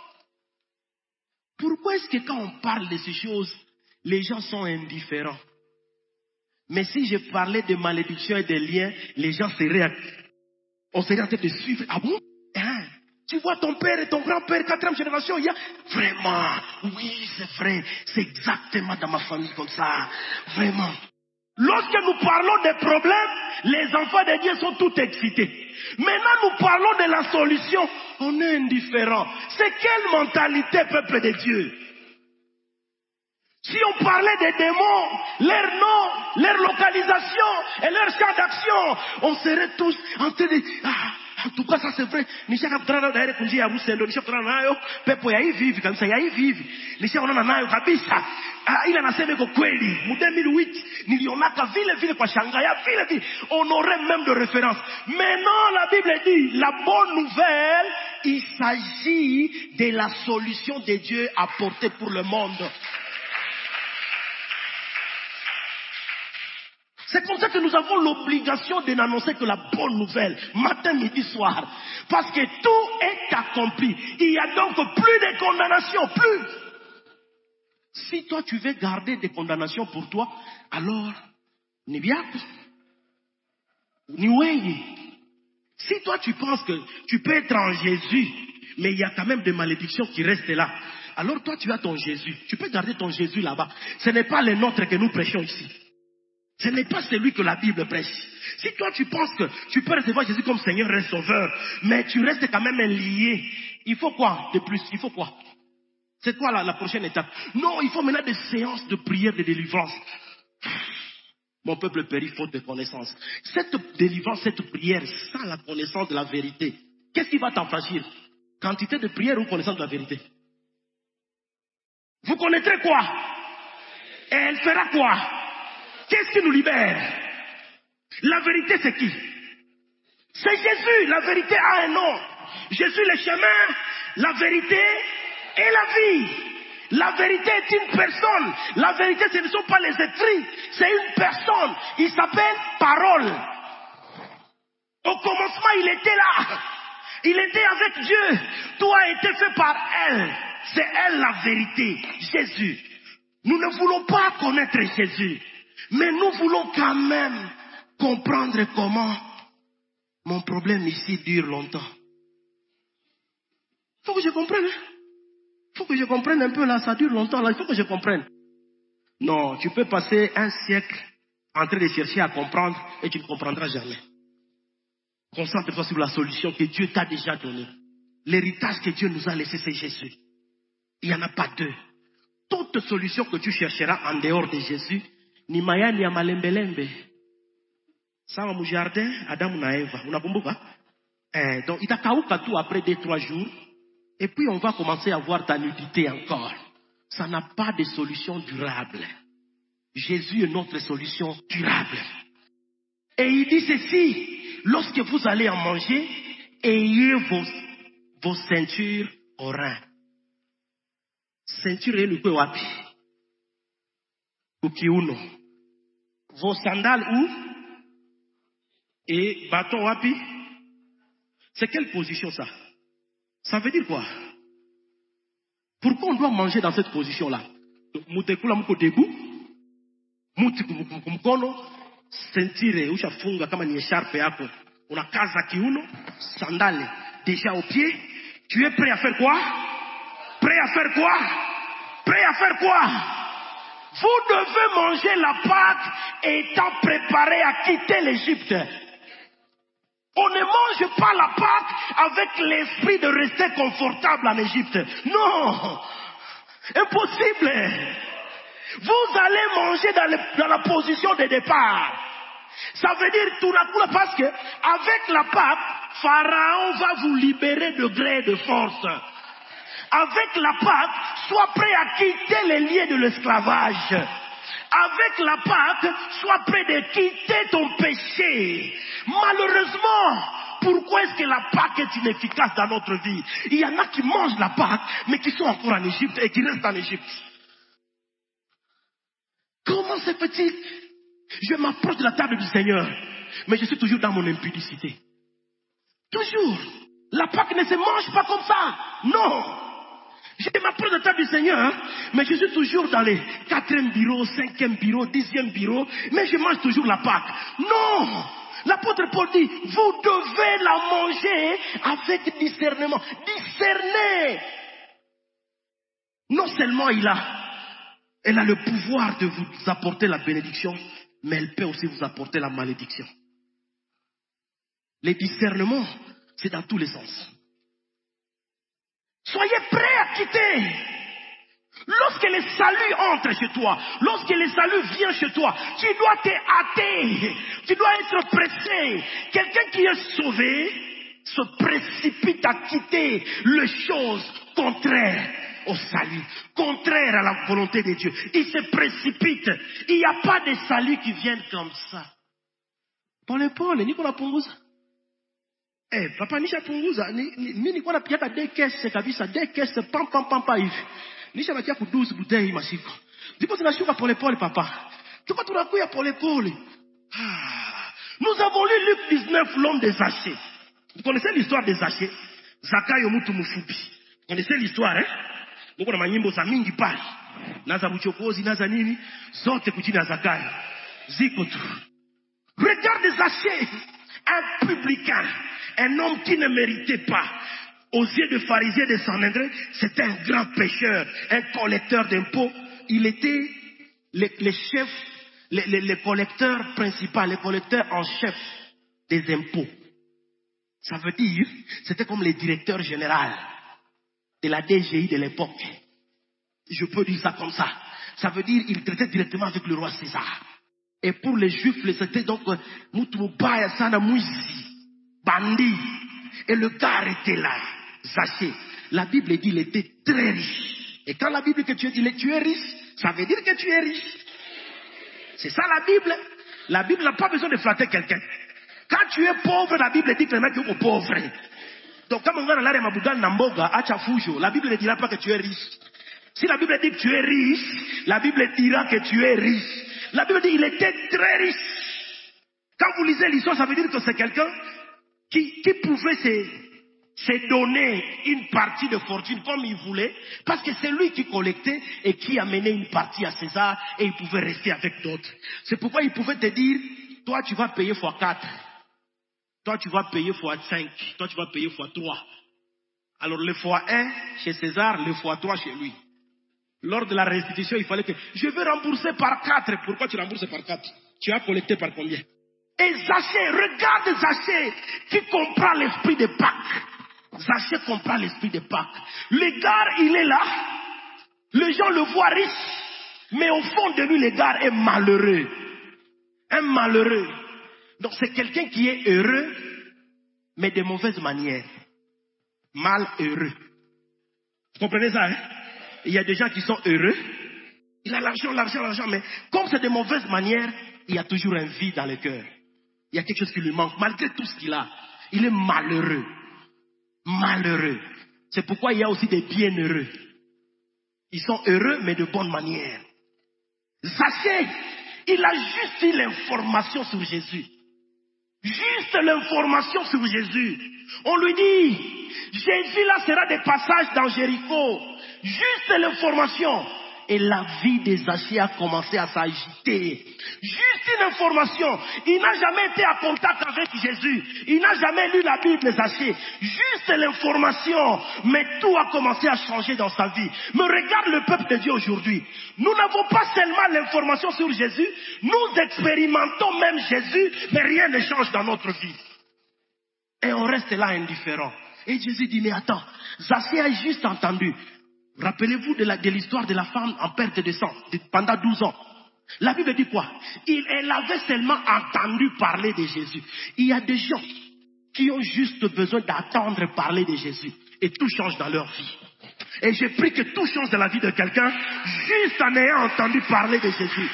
Pourquoi est-ce que quand on parle de ces choses, les gens sont indifférents? Mais si je parlais de malédiction et de liens, les gens on serait en train de suivre. Ah bon? Hein? Tu vois ton père et ton grand-père, 4e génération, il y a vraiment, oui c'est vrai, c'est exactement dans ma famille comme ça, vraiment. Lorsque nous parlons des problèmes, les enfants de Dieu sont tout excités. Maintenant nous parlons de la solution, on est indifférent. C'est quelle mentalité, peuple de Dieu? Si on parlait des démons, leur nom, leur localisation et leur champ d'action, on serait tous en train de... en tout cas, ça c'est vrai. Nishaka kutrana na kunjia ya Rusendo, nishaka kutrana nayo, pepo ya hivi hivi kabisa, ya hivi hivi. Nishaka kutrana nayo kabisa. Ila nasema iko kweli. Mu 2008, nilionaka vile kwa Shanghai, vile. On aurait même de référence. Maintenant, la Bible dit, la bonne nouvelle, il s'agit de la solution de Dieu apportée pour le monde. C'est comme ça que nous avons l'obligation de n'annoncer que la bonne nouvelle, matin, midi, soir. Parce que tout est accompli. Il n'y a donc plus de condamnation, plus. Si toi tu veux garder des condamnations pour toi, alors, ni bien, ni oui. Si toi tu penses que tu peux être en Jésus, mais il y a quand même des malédictions qui restent là, alors toi tu as ton Jésus. Tu peux garder ton Jésus là-bas. Ce n'est pas le nôtre que nous prêchons ici. Ce n'est pas celui que la Bible prêche. Si toi tu penses que tu peux recevoir Jésus comme Seigneur et Sauveur, mais tu restes quand même lié, il faut quoi de plus? Il faut quoi? C'est quoi la prochaine étape? Non, il faut maintenant des séances de prière, de délivrance. Mon peuple périt faute de connaissance. Cette délivrance, cette prière, sans la connaissance de la vérité, qu'est-ce qui va t'enfranchir? Quantité de prière ou connaissance de la vérité? Vous connaîtrez quoi? Et elle fera quoi? Qu'est-ce qui nous libère? La vérité, c'est qui? C'est Jésus. La vérité a un nom. Je suis le chemin, la vérité et la vie. La vérité est une personne. La vérité, ce ne sont pas les écrits. C'est une personne. Il s'appelle Parole. Au commencement, il était là. Il était avec Dieu. Tout a été fait par elle. C'est elle la vérité. Jésus. Nous ne voulons pas connaître Jésus. Mais nous voulons quand même comprendre comment mon problème ici dure longtemps. Il faut que je comprenne. Il faut que je comprenne un peu là, ça dure longtemps là, il faut que je comprenne. Non, tu peux passer un siècle en train de chercher à comprendre et tu ne comprendras jamais. Concentre-toi sur la solution que Dieu t'a déjà donnée. L'héritage que Dieu nous a laissé, c'est Jésus. Il n'y en a pas deux. Toute solution que tu chercheras en dehors de Jésus, ni maya ni amalembelembe. Ça, mon jardin, Adam na Eva. Unakumbuka? Donc, il t'a kauka tout après 2-3 jours. Et puis, on va commencer à voir ta nudité encore. Ça n'a pas de solution durable. Jésus est notre solution durable. Et il dit ceci, lorsque vous allez en manger, ayez vos ceintures au rein. Ceinture et le wapi. Ukiuno. Vos sandales où? Et bâton wapi? C'est quelle position ça? Ça veut dire quoi? Pourquoi on doit manger dans cette position-là? Mutekula mko debout, mkono, ceinture, ushafunga kama ni écharpe yako, unakaza kiuno, sandales déjà au pied. Tu es prêt à faire quoi? Prêt à faire quoi? Prêt à faire quoi? Vous devez manger la Pâque étant préparé à quitter l'Égypte. On ne mange pas la Pâque avec l'esprit de rester confortable en Égypte. Non! Impossible! Vous allez manger dans la position de départ. Ça veut dire tout la couleur parce que avec la Pâque, Pharaon va vous libérer de gré et de force. Avec la Pâque, sois prêt à quitter les liens de l'esclavage. Avec la Pâque, sois prêt de quitter ton péché. Malheureusement, pourquoi est-ce que la Pâque est inefficace dans notre vie? Il y en a qui mangent la Pâque, mais qui sont encore en Égypte et qui restent en Égypte. Comment se fait-il? Je m'approche de la table du Seigneur, mais je suis toujours dans mon impudicité. Toujours. La Pâque ne se mange pas comme ça. Non. Je m'approche de la table du Seigneur, mais je suis toujours dans les 4e bureau, 5e bureau, 10e bureau, mais je mange toujours la Pâque. Non! L'apôtre Paul dit, vous devez la manger avec discernement. Discerner! Non seulement elle a le pouvoir de vous apporter la bénédiction, mais elle peut aussi vous apporter la malédiction. Le discernement, c'est dans tous les sens. Soyez prêts à quitter. Lorsque le salut entre chez toi, lorsque le salut vient chez toi, tu dois te hâter, tu dois être pressé. Quelqu'un qui est sauvé se précipite à quitter les choses contraires au salut, contraires à la volonté de Dieu. Il se précipite. Il n'y a pas de salut qui viennent comme ça. Pole, Nicolas Punguza. Papa nisha punguza, mimi nilikuwa napiaka 2 caisse kabisa, 2 caisse pam hivi. Nisha bakia ku 12 bouteilles mashiko. Ndipo tunashuka pole papa. Tuko tunakuya pole. Nous avons lu Luc 19, l'homme des Zachée. Vous connaissez l'histoire des Zachée? Zakayo mutu mufupi. Vous connaissez l'histoire, hein? Muko na manyimbo za mingi pale. Naza buchokozi, naza nini? Zote kuchini ya Zakayo. Ziko tu. Regarde Zachée, un publicain. Un homme qui ne méritait pas, aux yeux des pharisiens de Sanhédrin, c'était un grand pécheur, un collecteur d'impôts. Il était le chef, le collecteur principal, le collecteur en chef des impôts. Ça veut dire, c'était comme le directeur général de la DGI de l'époque. Je peux dire ça comme ça. Ça veut dire, il traitait directement avec le roi César. Et pour les Juifs, c'était donc Moutoubaya Sana Mouizi. Bandit. Et le gars était là, Zachée. La Bible dit qu'il était très riche. Et quand la Bible dit que tu es riche, ça veut dire que tu es riche. C'est ça la Bible. La Bible n'a pas besoin de flatter quelqu'un. Quand tu es pauvre, la Bible dit que le mec est pauvre. Donc quand on va dans l'âre Mabougan Namboga, Achafujo, la Bible ne dira pas que tu es riche. Si la Bible dit que tu es riche, la Bible dira que tu es riche. La Bible dit qu'il était très riche. Quand vous lisez l'histoire, ça veut dire que c'est quelqu'un qui pouvait se donner une partie de fortune comme il voulait, parce que c'est lui qui collectait et qui amenait une partie à César et il pouvait rester avec d'autres. C'est pourquoi il pouvait te dire, toi tu vas payer x4, toi tu vas payer x5, toi tu vas payer x3. Alors le x1 chez César, le x3 chez lui. Lors de la restitution, il fallait que... Je veux rembourser par 4. Pourquoi tu rembourses par 4? Tu as collecté par combien? Et Zachée, regarde Zachée, qui comprend l'esprit de Pâques. Zachée comprend l'esprit de Pâques. Le gars, il est là. Les gens le voient riche. Mais au fond de lui, le gars est malheureux. Un malheureux. Donc c'est quelqu'un qui est heureux, mais de mauvaise manière. Malheureux. Vous comprenez ça, hein? Il y a des gens qui sont heureux. Il a l'argent, mais comme c'est de mauvaises manières, il y a toujours un vide dans le cœur. Il y a quelque chose qui lui manque, malgré tout ce qu'il a. Il est malheureux. Malheureux. C'est pourquoi il y a aussi des bienheureux. Ils sont heureux, mais de bonne manière. Zachée, il a juste eu l'information sur Jésus. Juste l'information sur Jésus. On lui dit, Jésus là sera des passages dans Jéricho. Juste l'information. Et la vie de Zachée a commencé à s'agiter. Juste une information. Il n'a jamais été en contact avec Jésus. Il n'a jamais lu la Bible, Zachée. Juste l'information. Mais tout a commencé à changer dans sa vie. Mais regarde le peuple de Dieu aujourd'hui. Nous n'avons pas seulement l'information sur Jésus. Nous expérimentons même Jésus, mais rien ne change dans notre vie. Et on reste là indifférent. Et Jésus dit, mais attends, Zachée a juste entendu. Rappelez-vous de l'histoire de la femme en perte de sang pendant 12 ans. La Bible dit quoi? Elle avait seulement entendu parler de Jésus. Il y a des gens qui ont juste besoin d'entendre parler de Jésus. Et tout change dans leur vie. Et je prie que tout change dans la vie de quelqu'un juste en ayant entendu parler de Jésus.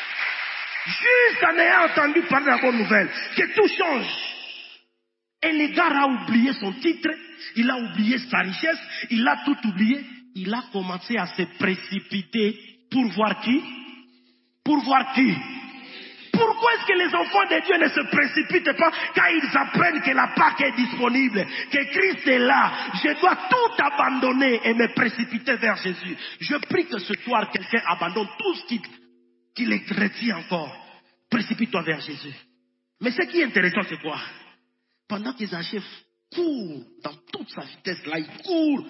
Juste en ayant entendu parler de la bonne nouvelle. Que tout change. Et le gars a oublié son titre. Il a oublié sa richesse. Il a tout oublié. Il a commencé à se précipiter pour voir qui? Pour voir qui? Pourquoi est-ce que les enfants de Dieu ne se précipitent pas quand ils apprennent que la Pâque est disponible, que Christ est là? Je dois tout abandonner et me précipiter vers Jésus. Je prie que ce soir, quelqu'un abandonne tout ce qui les retient encore. Précipite-toi vers Jésus. Mais ce qui est intéressant, c'est quoi? Pendant qu'ils achèvent, court dans toute sa vitesse là, il court.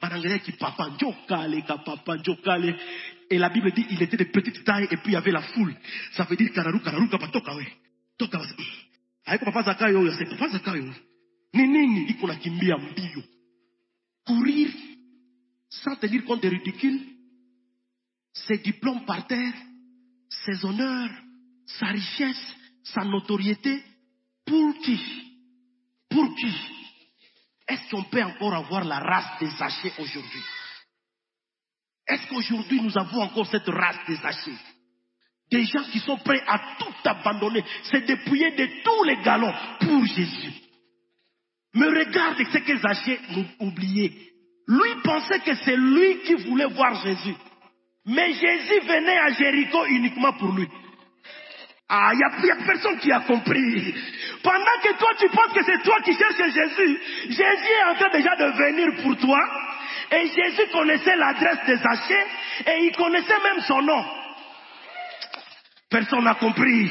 Et la Bible dit il était de petite taille et puis il y avait la foule. Ça veut dire kararu kapa toka we. Toka we. Haiko papa Zakayo, c'est papa Zakayo. Nini iko nakimbia mbio. Courir sans tenir compte des ridicules, ses diplômes par terre, ses honneurs, sa richesse, sa notoriété. Pour qui? Pour qui? Est-ce qu'on peut encore avoir la race des Zachée aujourd'hui? Est-ce qu'aujourd'hui nous avons encore cette race des Zachée? Des gens qui sont prêts à tout abandonner, se dépouiller de tous les galons pour Jésus. Mais regarde ce que Zachée oubliait. Lui pensait que c'est lui qui voulait voir Jésus. Mais Jésus venait à Jéricho uniquement pour lui. Ah, il n'y a personne qui a compris. Pendant que toi, tu penses que c'est toi qui cherches Jésus, Jésus est en train déjà de venir pour toi. Et Jésus connaissait l'adresse de Zachée et il connaissait même son nom. Personne n'a compris.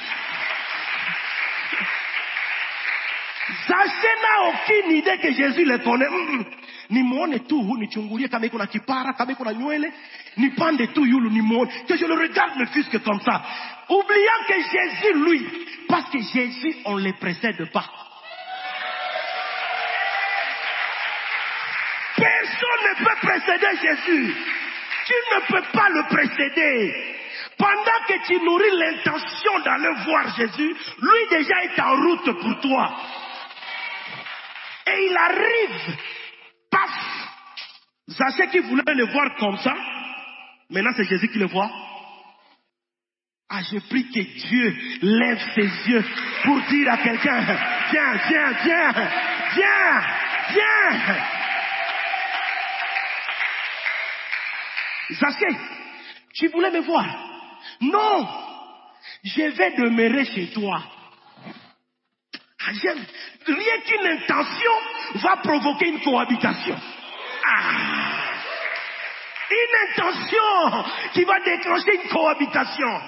Zachée n'a aucune idée que Jésus le connaît. Ni muone tu, ni chungulie kama iko na kipara, kama iko na nywele, ni pande tu yulu ni muone. Que je le regarde ne fût que comme ça. Oubliant que Jésus, lui, parce que Jésus, on ne le précède pas. Personne ne peut précéder Jésus. Tu ne peux pas le précéder. Pendant que tu nourris l'intention d'aller voir Jésus, lui déjà est en route pour toi. Et il arrive. Paf! Zachée qui voulait le voir comme ça, maintenant c'est Jésus qui le voit. Ah, je prie que Dieu lève ses yeux pour dire à quelqu'un, viens, viens, viens, viens, viens. Zachée, tu voulais me voir? Non, je vais demeurer chez toi. Ah, rien qu'une intention va provoquer une cohabitation. Ah, une intention qui va déclencher une cohabitation.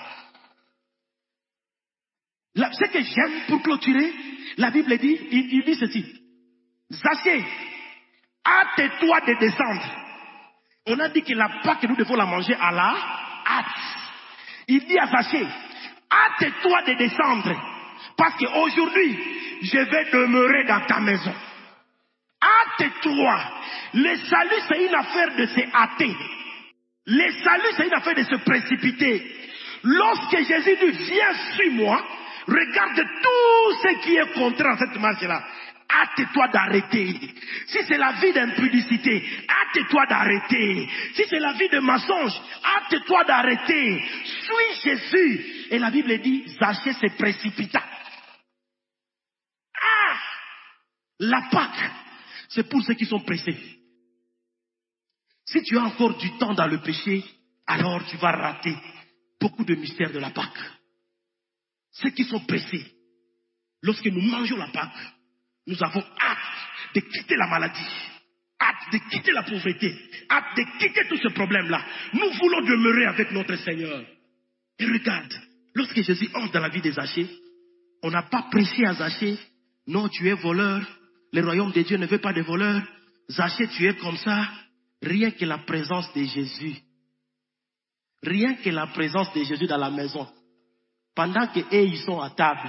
Ce que j'aime pour clôturer, la Bible dit, il dit ceci. Zachée, hâte-toi de descendre, On a dit que la Pâque, nous devons la manger à la hâte. Il dit à Zachée, hâte-toi de descendre, parce qu'aujourd'hui, je vais demeurer dans ta maison. Hâte-toi. Le salut, c'est une affaire de se hâter. Le salut, c'est une affaire de se précipiter. Lorsque Jésus dit, viens, suis-moi, regarde tout ce qui est contraire à cette marche-là. Hâte-toi d'arrêter. Si c'est la vie d'impudicité, hâte-toi d'arrêter. Si c'est la vie de mensonge, hâte-toi d'arrêter. Suis Jésus. Et la Bible dit, Zachée se précipita. Ah! La Pâque, c'est pour ceux qui sont pressés. Si tu as encore du temps dans le péché, alors tu vas rater beaucoup de mystères de la Pâque. Ceux qui sont pressés, lorsque nous mangeons la Pâque, nous avons hâte de quitter la maladie, hâte de quitter la pauvreté, hâte de quitter tout ce problème-là. Nous voulons demeurer avec notre Seigneur. Et regarde, lorsque Jésus entre dans la vie des Zachée, on n'a pas prêché à Zachée, non, tu es voleur, le royaume de Dieu ne veut pas de voleurs, Zachée, tu es comme ça. Rien que la présence de Jésus, rien que la présence de Jésus dans la maison, pendant qu'eux ils sont à table,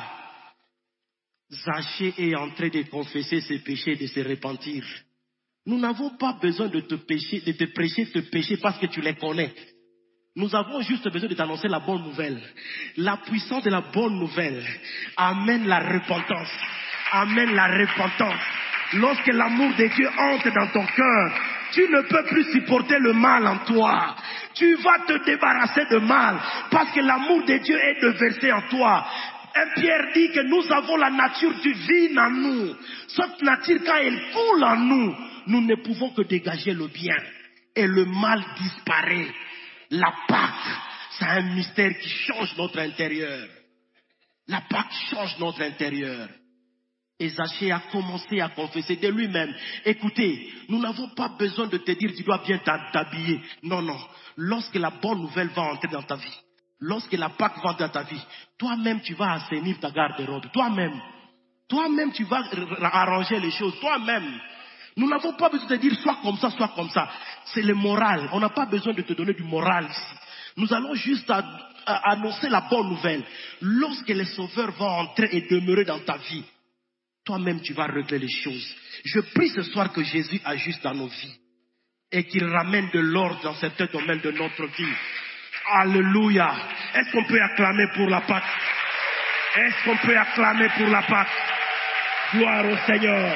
Zachée est en train de confesser ses péchés, de se repentir. Nous n'avons pas besoin de te prêcher tes péchés parce que tu les connais. Nous avons juste besoin de t'annoncer la bonne nouvelle. La puissance de la bonne nouvelle amène la repentance. Amène la repentance. Lorsque l'amour de Dieu entre dans ton cœur, tu ne peux plus supporter le mal en toi. Tu vas te débarrasser de mal parce que l'amour de Dieu est déversé en toi. 1 Pierre dit que nous avons la nature divine en nous. Cette nature, quand elle coule en nous, nous ne pouvons que dégager le bien. Et le mal disparaît. La Pâque, c'est un mystère qui change notre intérieur. La Pâque change notre intérieur. Et Zachée a commencé à confesser de lui-même. Écoutez, nous n'avons pas besoin de te dire tu dois bien t'habiller. Non, non. Lorsque la bonne nouvelle va entrer dans ta vie, lorsque la Pâque va entrer dans ta vie, toi-même tu vas assainir ta garde-robe. Toi-même tu vas arranger les choses. Toi-même. Nous n'avons pas besoin de dire soit comme ça, soit comme ça. C'est le moral. On n'a pas besoin de te donner du moral ici. Nous allons juste annoncer la bonne nouvelle. Lorsque le Sauveur va entrer et demeurer dans ta vie, toi-même tu vas régler les choses. Je prie ce soir que Jésus ajuste dans nos vies et qu'il ramène de l'ordre dans certains domaines de notre vie. Alléluia. Est-ce qu'on peut acclamer pour la Pâque? Est-ce qu'on peut acclamer pour la Pâque? Gloire au Seigneur.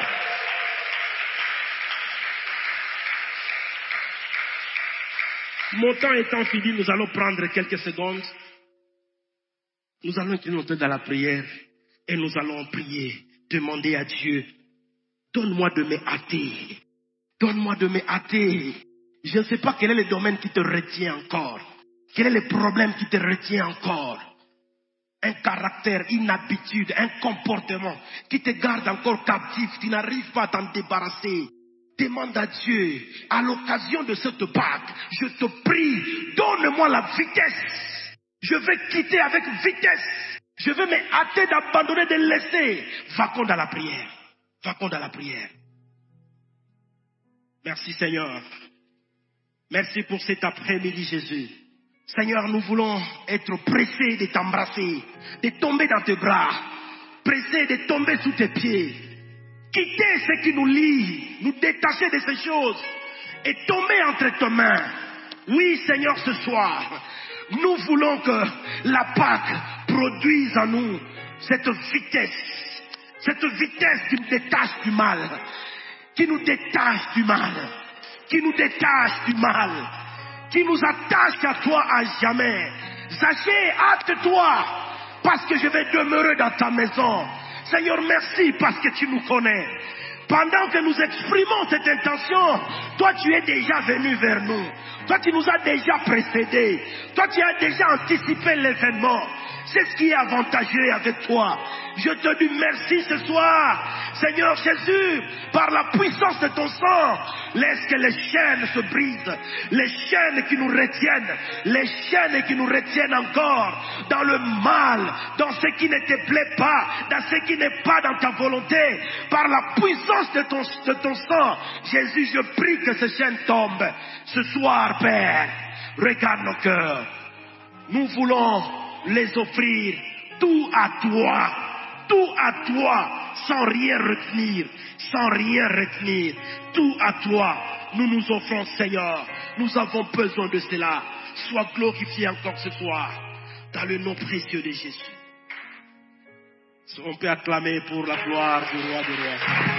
Mon temps étant fini, nous allons prendre quelques secondes. Nous allons entrer dans la prière et nous allons prier, demander à Dieu, donne-moi de me hâter. Donne-moi de me hâter. Je ne sais pas quel est le domaine qui te retient encore. Quel est le problème qui te retient encore. Un caractère, une habitude, un comportement qui te garde encore captif. Tu n'arrives pas à t'en débarrasser. Demande à Dieu, à l'occasion de cette Pâque, je te prie, donne-moi la vitesse. Je vais quitter avec vitesse. Je vais me hâter d'abandonner, de laisser. Va-t-on dans la prière. Va-t-on dans la prière. Merci Seigneur. Merci pour cet après-midi Jésus. Seigneur, nous voulons être pressés de t'embrasser, de tomber dans tes bras, pressés de tomber sous tes pieds. Quitter ce qui nous lie, nous détacher de ces choses et tomber entre tes mains. Oui Seigneur, ce soir, nous voulons que la Pâque produise en nous cette vitesse qui nous détache du mal, qui nous détache du mal, qui nous détache du mal, qui nous attache à toi à jamais. Zachée, hâte-toi, parce que je vais demeurer dans ta maison. Seigneur, merci parce que tu nous connais. Pendant que nous exprimons cette intention, toi tu es déjà venu vers nous. Toi, tu nous as déjà précédés. Toi, tu as déjà anticipé l'événement. C'est ce qui est avantageux avec toi. Je te dis merci ce soir, Seigneur Jésus, par la puissance de ton sang. Laisse que les chaînes se brisent, les chaînes qui nous retiennent, les chaînes qui nous retiennent encore dans le mal, dans ce qui ne te plaît pas, dans ce qui n'est pas dans ta volonté. Par la puissance de ton sang, Jésus, je prie que ces chaînes tombent. Ce soir, Père, regarde nos cœurs. Nous voulons les offrir tout à toi, sans rien retenir, tout à toi. Nous nous offrons, Seigneur, nous avons besoin de cela. Sois glorifié encore ce soir, dans le nom précieux de Jésus. On peut acclamer pour la gloire du roi des rois.